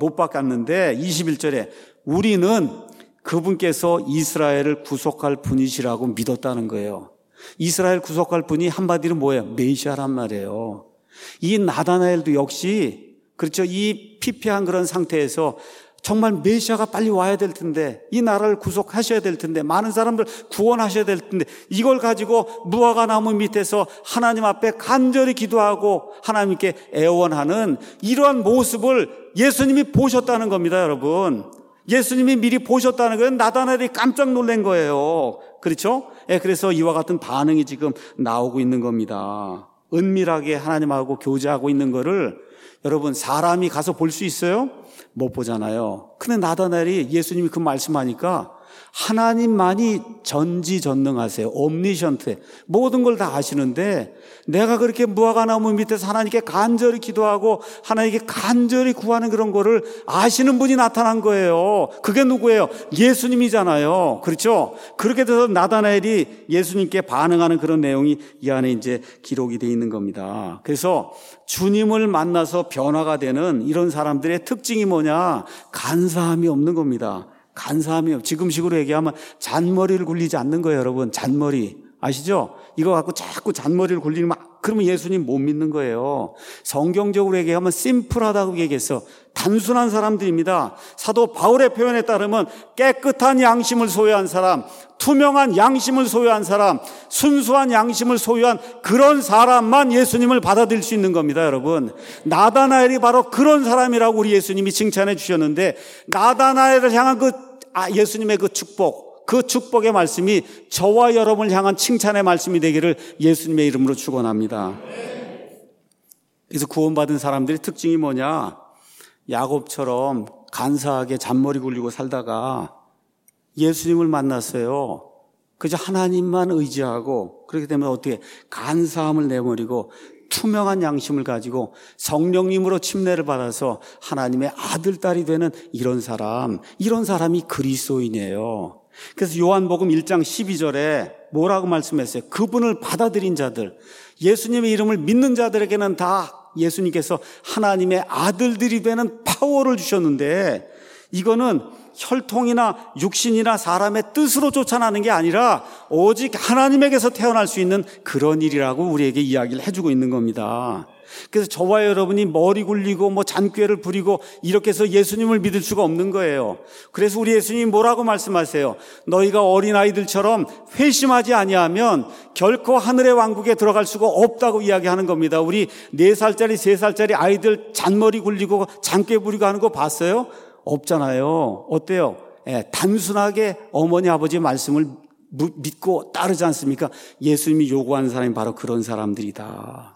박았는데 21절에 우리는 그분께서 이스라엘을 구속할 분이시라고 믿었다는 거예요. 이스라엘 구속할 분이 한마디로 뭐예요? 메시아란 말이에요. 이 나다나엘도 역시 그렇죠. 이 피폐한 그런 상태에서 정말 메시아가 빨리 와야 될 텐데 이 나라를 구속하셔야 될 텐데 많은 사람들 구원하셔야 될 텐데 이걸 가지고 무화과나무 밑에서 하나님 앞에 간절히 기도하고 하나님께 애원하는 이러한 모습을 예수님이 보셨다는 겁니다, 여러분. 예수님이 미리 보셨다는 거예요. 나다나엘이 깜짝 놀란 거예요. 그렇죠? 그래서 이와 같은 반응이 지금 나오고 있는 겁니다. 은밀하게 하나님하고 교제하고 있는 거를 여러분 사람이 가서 볼 수 있어요? 못 보잖아요. 근데 나다나엘이 예수님이 그 말씀하니까 하나님만이 전지전능하세요. 옴니션트. 모든 걸 다 아시는데 내가 그렇게 무화과나무 밑에서 하나님께 간절히 기도하고 하나님께 간절히 구하는 그런 거를 아시는 분이 나타난 거예요. 그게 누구예요? 예수님이잖아요. 그렇죠? 그렇게 돼서 나다나엘이 예수님께 반응하는 그런 내용이 이 안에 이제 기록이 되어 있는 겁니다. 그래서 주님을 만나서 변화가 되는 이런 사람들의 특징이 뭐냐? 간사함이 없는 겁니다. 간사함이요. 지금식으로 얘기하면 잔머리를 굴리지 않는 거예요, 여러분. 잔머리. 아시죠? 이거 갖고 자꾸 잔머리를 굴리면 그러면 예수님 못 믿는 거예요. 성경적으로 얘기하면 심플하다고 얘기했어. 단순한 사람들입니다. 사도 바울의 표현에 따르면 깨끗한 양심을 소유한 사람, 투명한 양심을 소유한 사람, 순수한 양심을 소유한 그런 사람만 예수님을 받아들일 수 있는 겁니다, 여러분. 나다나엘이 바로 그런 사람이라고 우리 예수님이 칭찬해 주셨는데 나다나엘을 향한 예수님의 그 축복의 말씀이 저와 여러분을 향한 칭찬의 말씀이 되기를 예수님의 이름으로 축원합니다. 그래서 구원받은 사람들의 특징이 뭐냐? 야곱처럼 간사하게 잔머리 굴리고 살다가 예수님을 만났어요. 그저 하나님만 의지하고 그렇게 되면 어떻게 간사함을 내버리고 투명한 양심을 가지고 성령님으로 침례를 받아서 하나님의 아들, 딸이 되는 이런 사람이 그리스도인이에요. 그래서 요한복음 1장 12절에 뭐라고 말씀했어요? 그분을 받아들인 자들, 예수님의 이름을 믿는 자들에게는 다 예수님께서 하나님의 아들들이 되는 파워를 주셨는데 이거는 혈통이나 육신이나 사람의 뜻으로 쫓아나는 게 아니라 오직 하나님에게서 태어날 수 있는 그런 일이라고 우리에게 이야기를 해주고 있는 겁니다. 그래서 저와 여러분이 머리 굴리고 잔꾀를 부리고 이렇게 해서 예수님을 믿을 수가 없는 거예요. 그래서 우리 예수님이 뭐라고 말씀하세요? 너희가 어린아이들처럼 회심하지 아니하면 결코 하늘의 왕국에 들어갈 수가 없다고 이야기하는 겁니다. 우리 4살짜리 3살짜리 아이들 잔머리 굴리고 장꾀 부리고 하는 거 봤어요? 없잖아요. 어때요? 단순하게 어머니 아버지의 말씀을 믿고 따르지 않습니까? 예수님이 요구하는 사람이 바로 그런 사람들이다.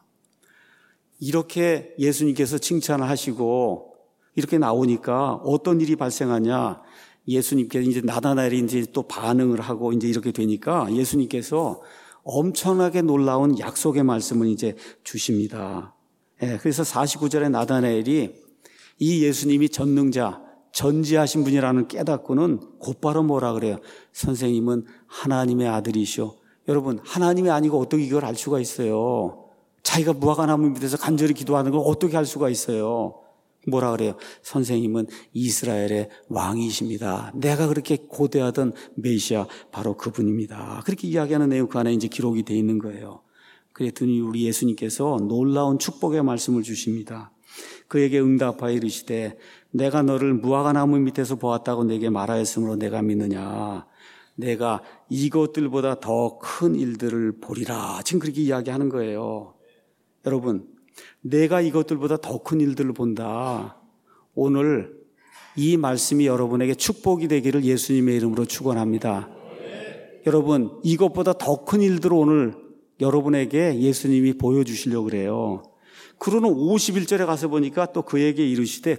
이렇게 예수님께서 칭찬을 하시고 이렇게 나오니까 어떤 일이 발생하냐? 예수님께서 이제 나다나엘이 이제 또 반응을 하고 이제 이렇게 되니까 예수님께서 엄청나게 놀라운 약속의 말씀을 이제 주십니다. 그래서 49절에 나다나엘이 이 예수님이 전능자, 전지하신 분이라는 깨닫고는 곧바로 뭐라 그래요? 선생님은 하나님의 아들이시오. 여러분, 하나님이 아니고 어떻게 이걸 알 수가 있어요? 자기가 무화과나무 밑에서 간절히 기도하는 걸 어떻게 알 수가 있어요? 뭐라 그래요? 선생님은 이스라엘의 왕이십니다. 내가 그렇게 고대하던 메시아 바로 그분입니다. 그렇게 이야기하는 내용 그 안에 이제 기록이 되어 있는 거예요. 그랬더니 우리 예수님께서 놀라운 축복의 말씀을 주십니다. 그에게 응답하여 이르시되 내가 너를 무화과나무 밑에서 보았다고 내게 말하였으므로 내가 믿느냐? 내가 이것들보다 더 큰 일들을 보리라. 지금 그렇게 이야기하는 거예요. 여러분, 내가 이것들보다 더 큰 일들을 본다. 오늘 이 말씀이 여러분에게 축복이 되기를 예수님의 이름으로 축원합니다. 여러분, 이것보다 더 큰 일들을 오늘 여러분에게 예수님이 보여주시려고 그래요. 그러는 51절에 가서 보니까 또 그에게 이르시되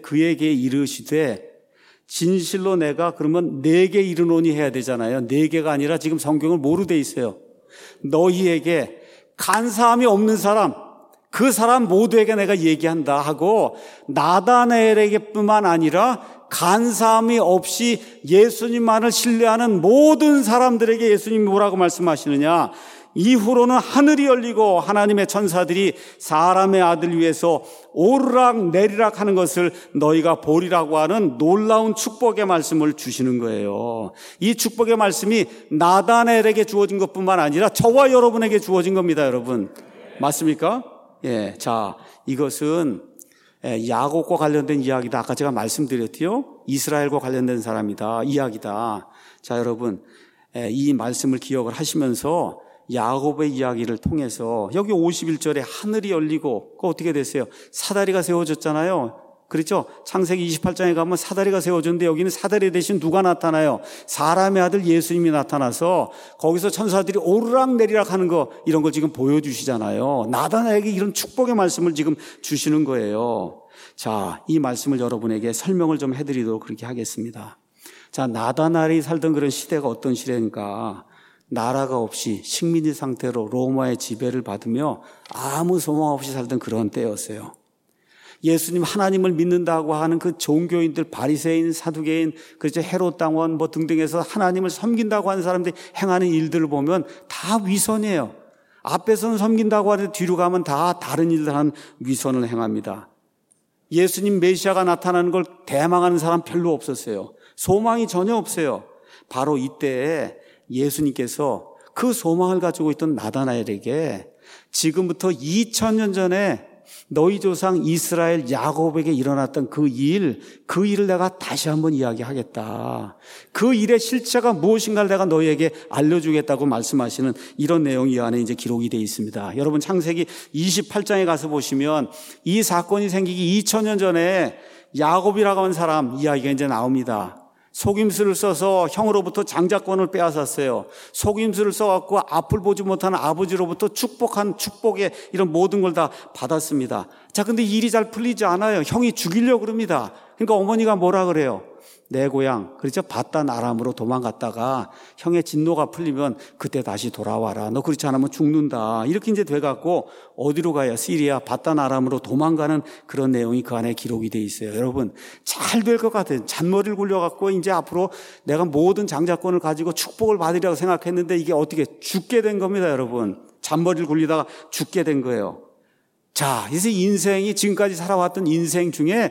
진실로 내가 그러면 내게 이르노니 해야 되잖아요. 네 개가 아니라 지금 성경을 뭐로 돼 있어요? 너희에게 간사함이 없는 사람, 그 사람 모두에게 내가 얘기한다 하고 나다나엘에게뿐만 아니라 간사함이 없이 예수님만을 신뢰하는 모든 사람들에게 예수님이 뭐라고 말씀하시느냐? 이후로는 하늘이 열리고 하나님의 천사들이 사람의 아들 위해서 오르락 내리락 하는 것을 너희가 보리라고 하는 놀라운 축복의 말씀을 주시는 거예요. 이 축복의 말씀이 나다나엘에게 주어진 것뿐만 아니라 저와 여러분에게 주어진 겁니다, 여러분. 맞습니까? 자, 이것은 야곱과 관련된 이야기다. 아까 제가 말씀드렸지요. 이스라엘과 관련된 이야기다. 자, 여러분, 이 말씀을 기억을 하시면서 야곱의 이야기를 통해서 여기 51절에 하늘이 열리고 어떻게 됐어요? 사다리가 세워졌잖아요. 그렇죠? 창세기 28장에 가면 사다리가 세워졌는데 여기는 사다리 대신 누가 나타나요? 사람의 아들 예수님이 나타나서 거기서 천사들이 오르락 내리락 하는 거 이런 걸 지금 보여주시잖아요. 나다나에게 이런 축복의 말씀을 지금 주시는 거예요. 자, 이 말씀을 여러분에게 설명을 좀 해드리도록 그렇게 하겠습니다. 자, 나다나엘이 살던 그런 시대가 어떤 시대인가? 나라가 없이 식민지 상태로 로마의 지배를 받으며 아무 소망 없이 살던 그런 때였어요. 예수님 하나님을 믿는다고 하는 그 종교인들, 바리새인, 사두개인, 그렇죠, 헤롯 당원 뭐 등등해서 하나님을 섬긴다고 하는 사람들이 행하는 일들을 보면 다 위선이에요. 앞에서는 섬긴다고 하는데 뒤로 가면 다 다른 일들 하는 위선을 행합니다. 예수님 메시아가 나타나는 걸 대망하는 사람 별로 없었어요. 소망이 전혀 없어요. 바로 이때에 예수님께서 그 소망을 가지고 있던 나다나엘에게 지금부터 2000년 전에 너희 조상 이스라엘 야곱에게 일어났던 그 일을 내가 다시 한번 이야기하겠다. 그 일의 실체가 무엇인가를 내가 너희에게 알려주겠다고 말씀하시는 이런 내용이 이 안에 이제 기록이 되어 있습니다. 여러분 창세기 28장에 가서 보시면 이 사건이 생기기 2000년 전에 야곱이라고 하는 사람 이야기가 이제 나옵니다. 속임수를 써서 형으로부터 장자권을 빼앗았어요. 속임수를 써갖고 앞을 보지 못하는 아버지로부터 축복의 이런 모든 걸 다 받았습니다. 자, 근데 일이 잘 풀리지 않아요. 형이 죽이려고 그럽니다. 그러니까 어머니가 뭐라 그래요? 내 고향, 그렇죠? 바단 아람으로 도망갔다가 형의 진노가 풀리면 그때 다시 돌아와라. 너 그렇지 않으면 죽는다. 이렇게 이제 돼갖고 어디로 가요? 시리아 바단 아람으로 도망가는 그런 내용이 그 안에 기록이 돼 있어요. 여러분, 잘 될 것 같아요. 잔머리를 굴려갖고 이제 앞으로 내가 모든 장자권을 가지고 축복을 받으려고 생각했는데 이게 어떻게 죽게 된 겁니다, 여러분. 잔머리를 굴리다가 죽게 된 거예요. 자, 그래서 인생이 지금까지 살아왔던 인생 중에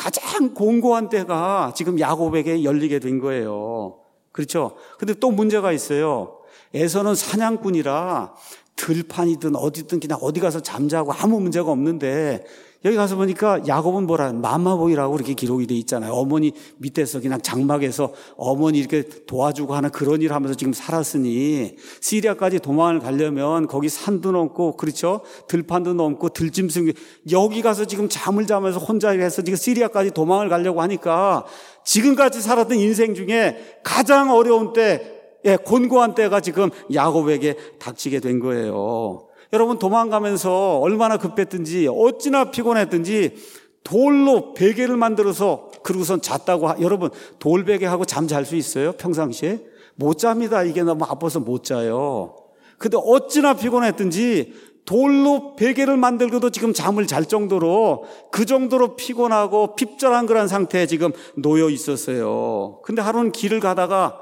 가장 공고한 때가 지금 야곱에게 열리게 된 거예요. 그렇죠? 근데 또 문제가 있어요. 에서는 사냥꾼이라 들판이든 어디든 그냥 어디 가서 잠자고 아무 문제가 없는데 여기 가서 보니까 야곱은 맘마보이라고 이렇게 기록이 돼 있잖아요. 어머니 밑에서 그냥 장막에서 어머니 이렇게 도와주고 하는 그런 일을 하면서 지금 살았으니 시리아까지 도망을 가려면 거기 산도 넘고 그렇죠? 들판도 넘고 들짐승 여기 가서 지금 잠을 자면서 혼자 해서 지금 시리아까지 도망을 가려고 하니까 지금까지 살았던 인생 중에 가장 어려운 때, 곤고한 때가 지금 야곱에게 닥치게 된 거예요. 여러분 도망가면서 얼마나 급했든지 어찌나 피곤했든지 돌로 베개를 만들어서 그러고선 잤다고 여러분 돌베개하고 잠 잘 수 있어요? 평상시에? 못 잡니다. 이게 너무 아파서 못 자요. 근데 어찌나 피곤했든지 돌로 베개를 만들고도 지금 잠을 잘 정도로 그 정도로 피곤하고 핍절한 그런 상태에 지금 놓여 있었어요. 근데 하루는 길을 가다가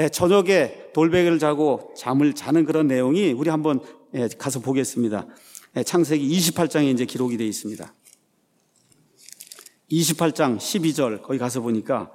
저녁에 돌베개를 자고 잠을 자는 그런 내용이 우리 한번 가서 보겠습니다. 창세기 28장에 이제 기록이 되어 있습니다. 28장 12절 거기 가서 보니까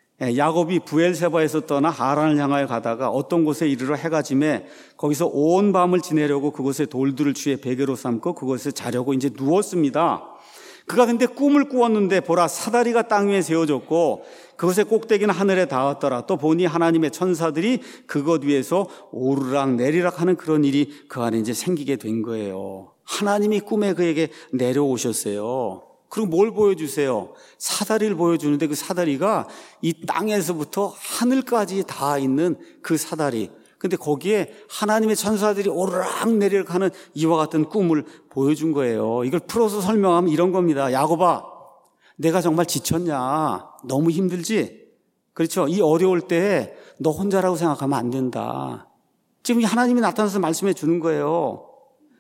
야곱이 부엘세바에서 떠나 하란을 향하여 가다가 어떤 곳에 이르러 해가 지매 거기서 온 밤을 지내려고 그곳에 돌들을 취해 베개로 삼고 그곳에 자려고 이제 누웠습니다. 그가 근데 꿈을 꾸었는데 보라 사다리가 땅 위에 세워졌고 그것의 꼭대기는 하늘에 닿았더라. 또 보니 하나님의 천사들이 그것 위에서 오르락 내리락 하는 그런 일이 그 안에 이제 생기게 된 거예요. 하나님이 꿈에 그에게 내려오셨어요. 그리고 뭘 보여주세요? 사다리를 보여주는데 그 사다리가 이 땅에서부터 하늘까지 닿아 있는 그 사다리. 근데 거기에 하나님의 천사들이 오르락 내리락 하는 이와 같은 꿈을 보여준 거예요. 이걸 풀어서 설명하면 이런 겁니다. 야곱아, 내가 정말 지쳤냐? 너무 힘들지? 그렇죠? 이 어려울 때 너 혼자라고 생각하면 안 된다. 지금 하나님이 나타나서 말씀해 주는 거예요.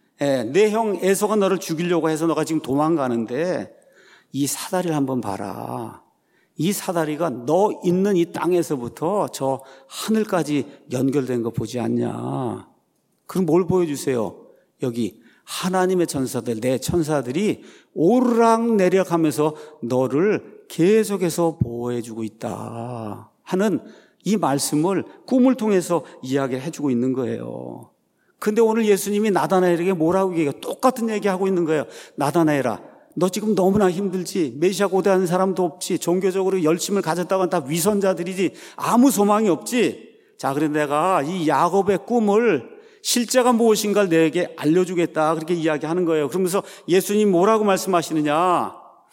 내 형 에서가 너를 죽이려고 해서 너가 지금 도망가는데 이 사다리를 한번 봐라. 이 사다리가 너 있는 이 땅에서부터 저 하늘까지 연결된 거 보지 않냐? 그럼 뭘 보여주세요? 여기 하나님의 천사들, 내 천사들이 오르락 내리락 하면서 너를 계속해서 보호해주고 있다 하는 이 말씀을 꿈을 통해서 이야기를 해주고 있는 거예요. 근데 오늘 예수님이 나다나엘에게 뭐라고 얘기해요? 똑같은 얘기하고 있는 거예요. 나다나엘아, 너 지금 너무나 힘들지? 메시아 고대하는 사람도 없지? 종교적으로 열심을 가졌다고는 다 위선자들이지? 아무 소망이 없지? 자, 그런데 내가 이 야곱의 꿈을 실제가 무엇인가를 내게 알려주겠다 그렇게 이야기하는 거예요. 그러면서 예수님 뭐라고 말씀하시느냐?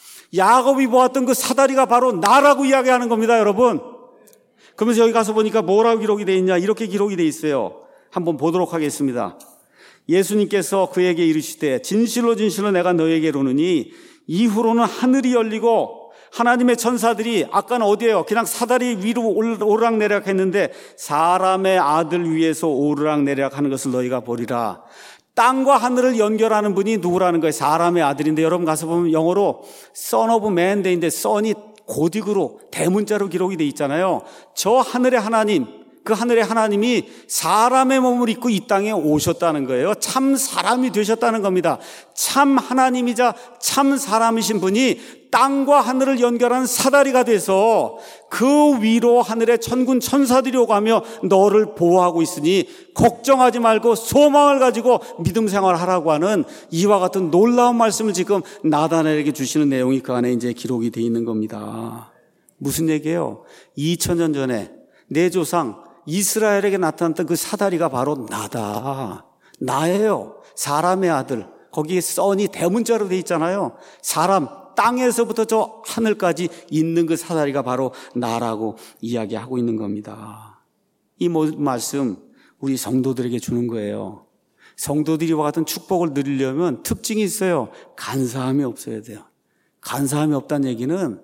야곱이 보았던 그 사다리가 바로 나라고 이야기하는 겁니다, 여러분. 그러면서 여기 가서 보니까 뭐라고 기록이 되어 있냐? 이렇게 기록이 되어 있어요. 한번 보도록 하겠습니다. 예수님께서 그에게 이르시되 진실로 진실로 내가 너에게 이르노니 이후로는 하늘이 열리고 하나님의 천사들이 아까는 어디에요? 그냥 사다리 위로 오르락내리락 했는데 사람의 아들 위에서 오르락내리락 하는 것을 너희가 보리라. 땅과 하늘을 연결하는 분이 누구라는 거예요? 사람의 아들인데 여러분 가서 보면 영어로 Son of Man 되는데 Son이 고딕으로 대문자로 기록이 돼 있잖아요. 저 하늘의 하나님, 그 하늘의 하나님이 사람의 몸을 입고 이 땅에 오셨다는 거예요. 참 사람이 되셨다는 겁니다. 참 하나님이자 참 사람이신 분이 땅과 하늘을 연결하는 사다리가 돼서 그 위로 하늘의 천군 천사들이 오가며 너를 보호하고 있으니 걱정하지 말고 소망을 가지고 믿음 생활하라고 하는 이와 같은 놀라운 말씀을 지금 나다나엘에게 주시는 내용이 그 안에 이제 기록이 되어 있는 겁니다. 무슨 얘기예요? 2000년 전에 내 조상 이스라엘에게 나타났던 그 사다리가 바로 나다. 나예요. 사람의 아들. 거기에 선이 대문자로 되어 있잖아요. 사람, 땅에서부터 저 하늘까지 있는 그 사다리가 바로 나라고 이야기하고 있는 겁니다. 이 모든 말씀 우리 성도들에게 주는 거예요. 성도들이 와 같은 축복을 누리려면 특징이 있어요. 간사함이 없어야 돼요. 간사함이 없다는 얘기는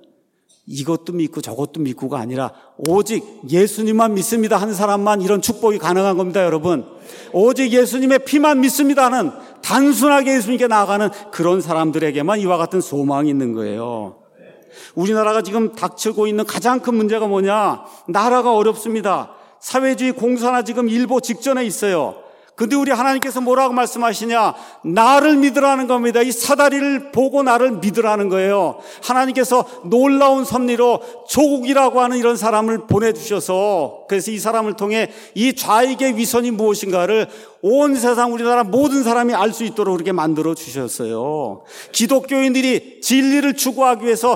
이것도 믿고 저것도 믿고가 아니라 오직 예수님만 믿습니다 하는 사람만 이런 축복이 가능한 겁니다, 여러분. 오직 예수님의 피만 믿습니다 하는 단순하게 예수님께 나아가는 그런 사람들에게만 이와 같은 소망이 있는 거예요. 우리나라가 지금 닥치고 있는 가장 큰 문제가 뭐냐? 나라가 어렵습니다. 사회주의 공산화 지금 일보 직전에 있어요. 근데 우리 하나님께서 뭐라고 말씀하시냐? 나를 믿으라는 겁니다. 이 사다리를 보고 나를 믿으라는 거예요. 하나님께서 놀라운 섭리로 조국이라고 하는 이런 사람을 보내주셔서 그래서 이 사람을 통해 이 좌익의 위선이 무엇인가를 온 세상 우리나라 모든 사람이 알 수 있도록 그렇게 만들어 주셨어요. 기독교인들이 진리를 추구하기 위해서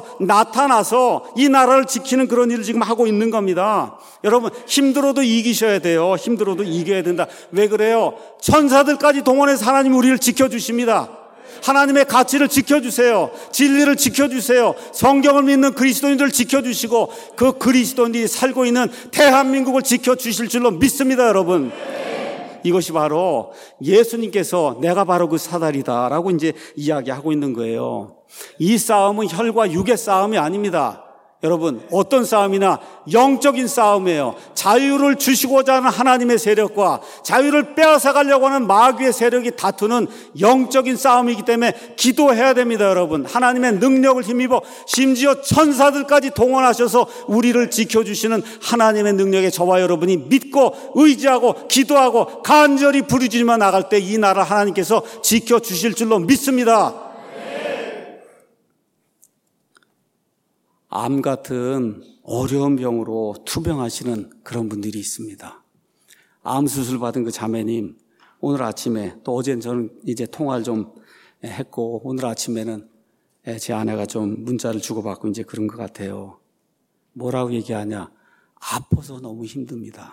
나타나서 이 나라를 지키는 그런 일을 지금 하고 있는 겁니다. 여러분 힘들어도 이기셔야 돼요. 힘들어도 이겨야 된다. 왜 그래요? 천사들까지 동원해서 하나님이 우리를 지켜주십니다. 하나님의 가치를 지켜주세요. 진리를 지켜주세요. 성경을 믿는 그리스도인들을 지켜주시고 그 그리스도인들이 살고 있는 대한민국을 지켜주실 줄로 믿습니다, 여러분. 이것이 바로 예수님께서 내가 바로 그 사다리다라고 이제 이야기하고 있는 거예요. 이 싸움은 혈과 육의 싸움이 아닙니다. 여러분 어떤 싸움이나 영적인 싸움이에요. 자유를 주시고자 하는 하나님의 세력과 자유를 빼앗아가려고 하는 마귀의 세력이 다투는 영적인 싸움이기 때문에 기도해야 됩니다. 여러분 하나님의 능력을 힘입어 심지어 천사들까지 동원하셔서 우리를 지켜주시는 하나님의 능력에 저와 여러분이 믿고 의지하고 기도하고 간절히 부르짖으며 나갈 때 이 나라 하나님께서 지켜주실 줄로 믿습니다. 암 같은 어려운 병으로 투병하시는 그런 분들이 있습니다. 암 수술 받은 그 자매님, 오늘 아침에 또 어제는 저는 이제 통화를 좀 했고 오늘 아침에는 제 아내가 좀 문자를 주고받고 이제 그런 것 같아요. 뭐라고 얘기하냐? 아파서 너무 힘듭니다.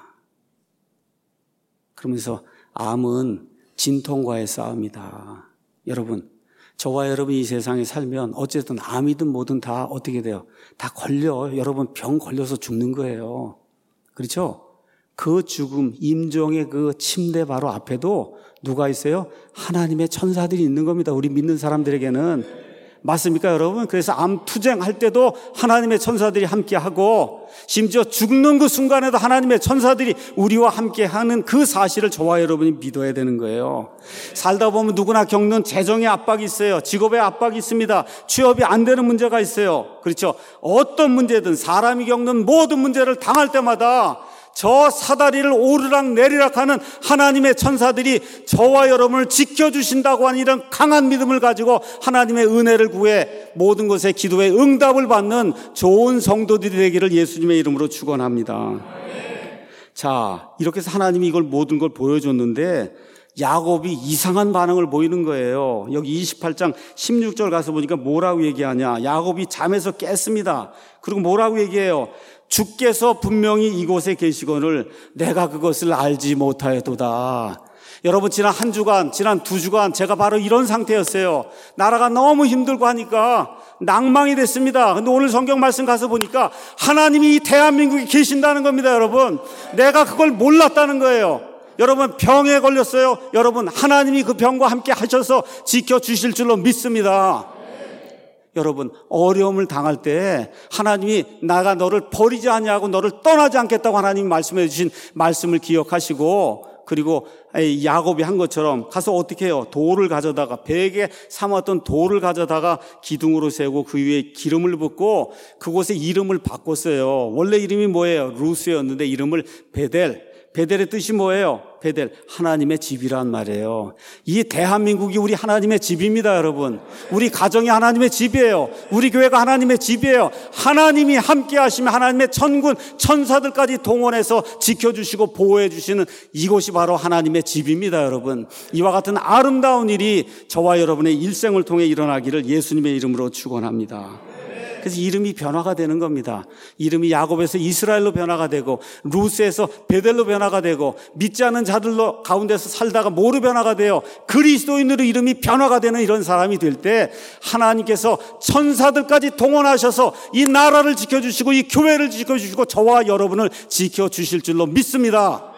그러면서 암은 진통과의 싸움이다. 여러분, 저와 여러분이 이 세상에 살면 어쨌든 암이든 뭐든 다 어떻게 돼요? 다 걸려. 여러분 병 걸려서 죽는 거예요. 그렇죠? 그 죽음, 임종의 그 침대 바로 앞에도 누가 있어요? 하나님의 천사들이 있는 겁니다. 우리 믿는 사람들에게는. 맞습니까, 여러분? 그래서 암 투쟁할 때도 하나님의 천사들이 함께하고 심지어 죽는 그 순간에도 하나님의 천사들이 우리와 함께하는 그 사실을 저와 여러분이 믿어야 되는 거예요. 살다 보면 누구나 겪는 재정의 압박이 있어요. 직업의 압박이 있습니다. 취업이 안 되는 문제가 있어요. 그렇죠? 어떤 문제든 사람이 겪는 모든 문제를 당할 때마다 저 사다리를 오르락 내리락 하는 하나님의 천사들이 저와 여러분을 지켜주신다고 하는 이런 강한 믿음을 가지고 하나님의 은혜를 구해 모든 것에 기도에 응답을 받는 좋은 성도들이 되기를 예수님의 이름으로 축원합니다. 자, 이렇게 해서 하나님이 이걸 모든 걸 보여줬는데 야곱이 이상한 반응을 보이는 거예요. 여기 28장 16절 가서 보니까 뭐라고 얘기하냐? 야곱이 잠에서 깼습니다. 그리고 뭐라고 얘기해요? 주께서 분명히 이곳에 계시거늘 내가 그것을 알지 못하였도다. 여러분 지난 한 주간, 지난 두 주간 제가 바로 이런 상태였어요. 나라가 너무 힘들고 하니까 낭망이 됐습니다. 근데 오늘 성경 말씀 가서 보니까 하나님이 이 대한민국에 계신다는 겁니다, 여러분. 내가 그걸 몰랐다는 거예요. 여러분 병에 걸렸어요. 여러분 하나님이 그 병과 함께 하셔서 지켜주실 줄로 믿습니다. 여러분, 어려움을 당할 때 하나님이 나가 너를 버리지 않냐고 너를 떠나지 않겠다고 하나님이 말씀해 주신 말씀을 기억하시고, 그리고 야곱이 한 것처럼 가서 어떻게 해요? 돌을 가져다가, 베개 삼았던 돌을 가져다가 기둥으로 세우고 그 위에 기름을 붓고 그곳에 이름을 바꿨어요. 원래 이름이 뭐예요? 루스였는데 이름을 베델. 베델의 뜻이 뭐예요? 베델, 하나님의 집이란 말이에요. 이 대한민국이 우리 하나님의 집입니다, 여러분. 우리 가정이 하나님의 집이에요. 우리 교회가 하나님의 집이에요. 하나님이 함께 하시면 하나님의 천군, 천사들까지 동원해서 지켜주시고 보호해주시는 이곳이 바로 하나님의 집입니다, 여러분. 이와 같은 아름다운 일이 저와 여러분의 일생을 통해 일어나기를 예수님의 이름으로 축원합니다. 그래서 이름이 변화가 되는 겁니다. 이름이 야곱에서 이스라엘로 변화가 되고, 루스에서 베델로 변화가 되고, 믿지 않는 자들로 가운데서 살다가 모로 변화가 되어 그리스도인으로 이름이 변화가 되는 이런 사람이 될 때 하나님께서 천사들까지 동원하셔서 이 나라를 지켜주시고 이 교회를 지켜주시고 저와 여러분을 지켜주실 줄로 믿습니다.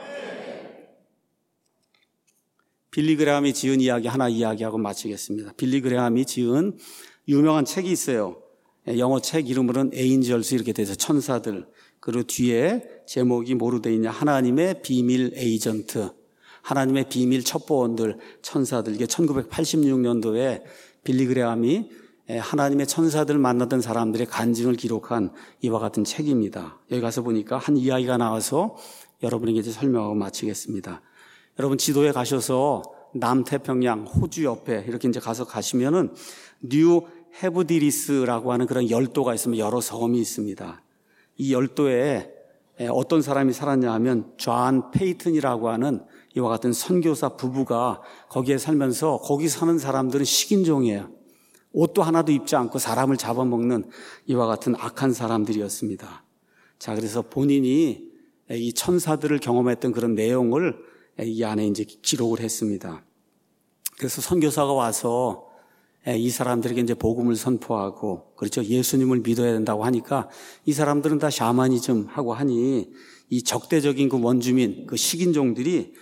빌리 그레함이 지은 이야기 하나 이야기하고 마치겠습니다. 빌리 그레함이 지은 유명한 책이 있어요. 영어 책 이름으로는 에인절스 이렇게 돼서 천사들. 그리고 뒤에 제목이 뭐로 되어 있냐? 하나님의 비밀 에이전트. 하나님의 비밀 첩보원들, 천사들. 이게 1986년도에 빌리 그레함이 하나님의 천사들 만나던 사람들의 간증을 기록한 이와 같은 책입니다. 여기 가서 보니까 한 이야기가 나와서 여러분에게 이제 설명하고 마치겠습니다. 여러분 지도에 가셔서 남태평양 호주 옆에 이렇게 이제 가시면은 뉴 헤브디리스라고 하는 그런 열도가 있으면 여러 섬이 있습니다. 이 열도에 어떤 사람이 살았냐 하면 존 페이튼이라고 하는 이와 같은 선교사 부부가 거기에 살면서 거기 사는 사람들은 식인종이에요. 옷도 하나도 입지 않고 사람을 잡아먹는 이와 같은 악한 사람들이었습니다. 자, 그래서 본인이 이 천사들을 경험했던 그런 내용을 이 안에 이제 기록을 했습니다. 그래서 선교사가 와서 이 사람들에게 이제 복음을 선포하고, 그렇죠. 예수님을 믿어야 된다고 하니까 이 사람들은 다 샤머니즘 하고 하니 이 적대적인 그 원주민, 그 식인종들이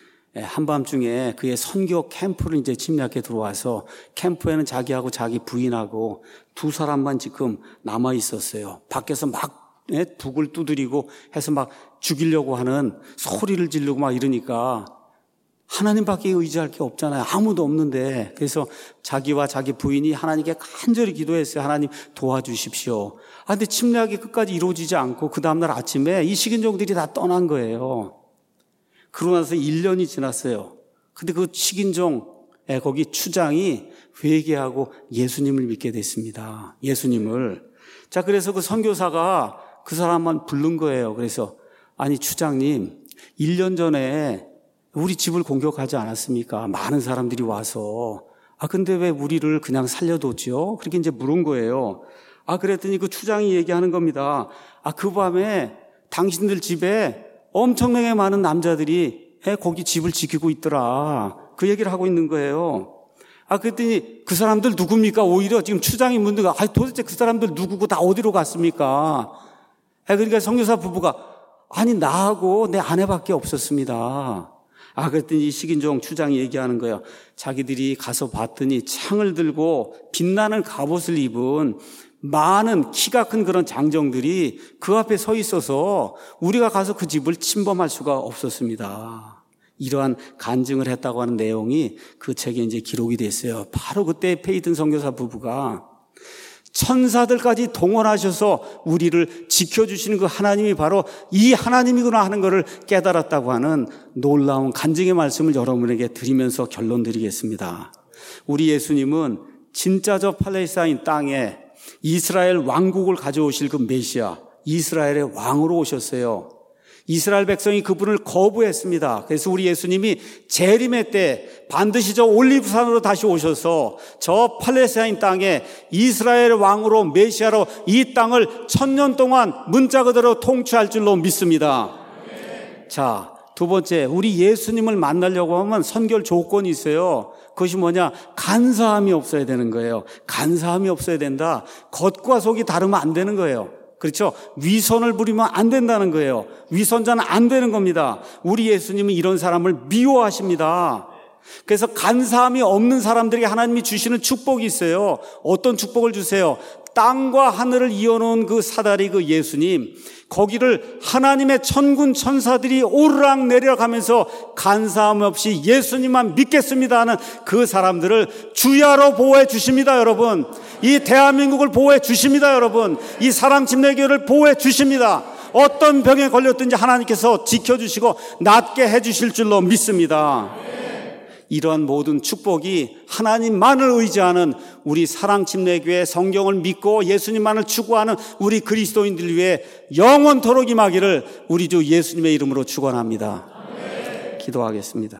한밤중에 그의 선교 캠프를 이제 침략해 들어와서 캠프에는 자기하고 자기 부인하고 두 사람만 지금 남아 있었어요. 밖에서 막 북을 두드리고 해서 막 죽이려고 하는 소리를 지르고 막 이러니까 하나님밖에 의지할 게 없잖아요. 아무도 없는데. 그래서 자기와 자기 부인이 하나님께 간절히 기도했어요. 하나님 도와주십시오. 근데 침략이 끝까지 이루어지지 않고 그 다음날 아침에 이 식인종들이 다 떠난 거예요. 그러고 나서 1년이 지났어요. 근데 그 식인종 거기 추장이 회개하고 예수님을 믿게 됐습니다. 예수님을. 자, 그래서 그 선교사가 그 사람만 부른 거예요. 그래서 아니 추장님, 1년 전에 우리 집을 공격하지 않았습니까? 많은 사람들이 와서. 근데 왜 우리를 그냥 살려뒀죠? 그렇게 이제 물은 거예요. 그랬더니 그 추장이 얘기하는 겁니다. 그 밤에 당신들 집에 엄청나게 많은 남자들이 거기 집을 지키고 있더라. 그 얘기를 하고 있는 거예요. 그랬더니 그 사람들 누굽니까? 오히려 지금 추장이 묻는 거. 도대체 그 사람들 누구고 다 어디로 갔습니까? 그러니까 선교사 부부가 아니 나하고 내 아내밖에 없었습니다. 그랬더니 이 식인종 추장이 얘기하는 거예요. 자기들이 가서 봤더니 창을 들고 빛나는 갑옷을 입은 많은 키가 큰 그런 장정들이 그 앞에 서 있어서 우리가 가서 그 집을 침범할 수가 없었습니다. 이러한 간증을 했다고 하는 내용이 그 책에 이제 기록이 됐어요. 바로 그때 페이튼 선교사 부부가 천사들까지 동원하셔서 우리를 지켜주시는 그 하나님이 바로 이 하나님이구나 하는 것을 깨달았다고 하는 놀라운 간증의 말씀을 여러분에게 드리면서 결론 드리겠습니다. 우리 예수님은 진짜 저 팔레스타인 땅에 이스라엘 왕국을 가져오실 그 메시아, 이스라엘의 왕으로 오셨어요. 이스라엘 백성이 그분을 거부했습니다. 그래서 우리 예수님이 재림의 때 반드시 저 올리브산으로 다시 오셔서 저 팔레스타인 땅에 이스라엘 왕으로 메시아로 이 땅을 1000년 동안 문자 그대로 통치할 줄로 믿습니다. 자, 두 번째, 우리 예수님을 만나려고 하면 선결 조건이 있어요. 그것이 뭐냐? 간사함이 없어야 되는 거예요. 간사함이 없어야 된다. 겉과 속이 다르면 안 되는 거예요. 그렇죠? 위선을 부리면 안 된다는 거예요. 위선자는 안 되는 겁니다. 우리 예수님은 이런 사람을 미워하십니다. 그래서 간사함이 없는 사람들에게 하나님이 주시는 축복이 있어요. 어떤 축복을 주세요? 땅과 하늘을 이어놓은 그 사다리, 그 예수님, 거기를 하나님의 천군 천사들이 오르락 내리락 하면서 간사함 없이 예수님만 믿겠습니다 하는 그 사람들을 주야로 보호해 주십니다, 여러분. 이 대한민국을 보호해 주십니다, 여러분. 이 사랑침례교회를 보호해 주십니다. 어떤 병에 걸렸든지 하나님께서 지켜주시고 낫게 해주실 줄로 믿습니다. 이러한 모든 축복이 하나님만을 의지하는 우리 사랑침례교회, 성경을 믿고 예수님만을 추구하는 우리 그리스도인들 위해 영원토록 임하기를 우리 주 예수님의 이름으로 축원합니다. 기도하겠습니다.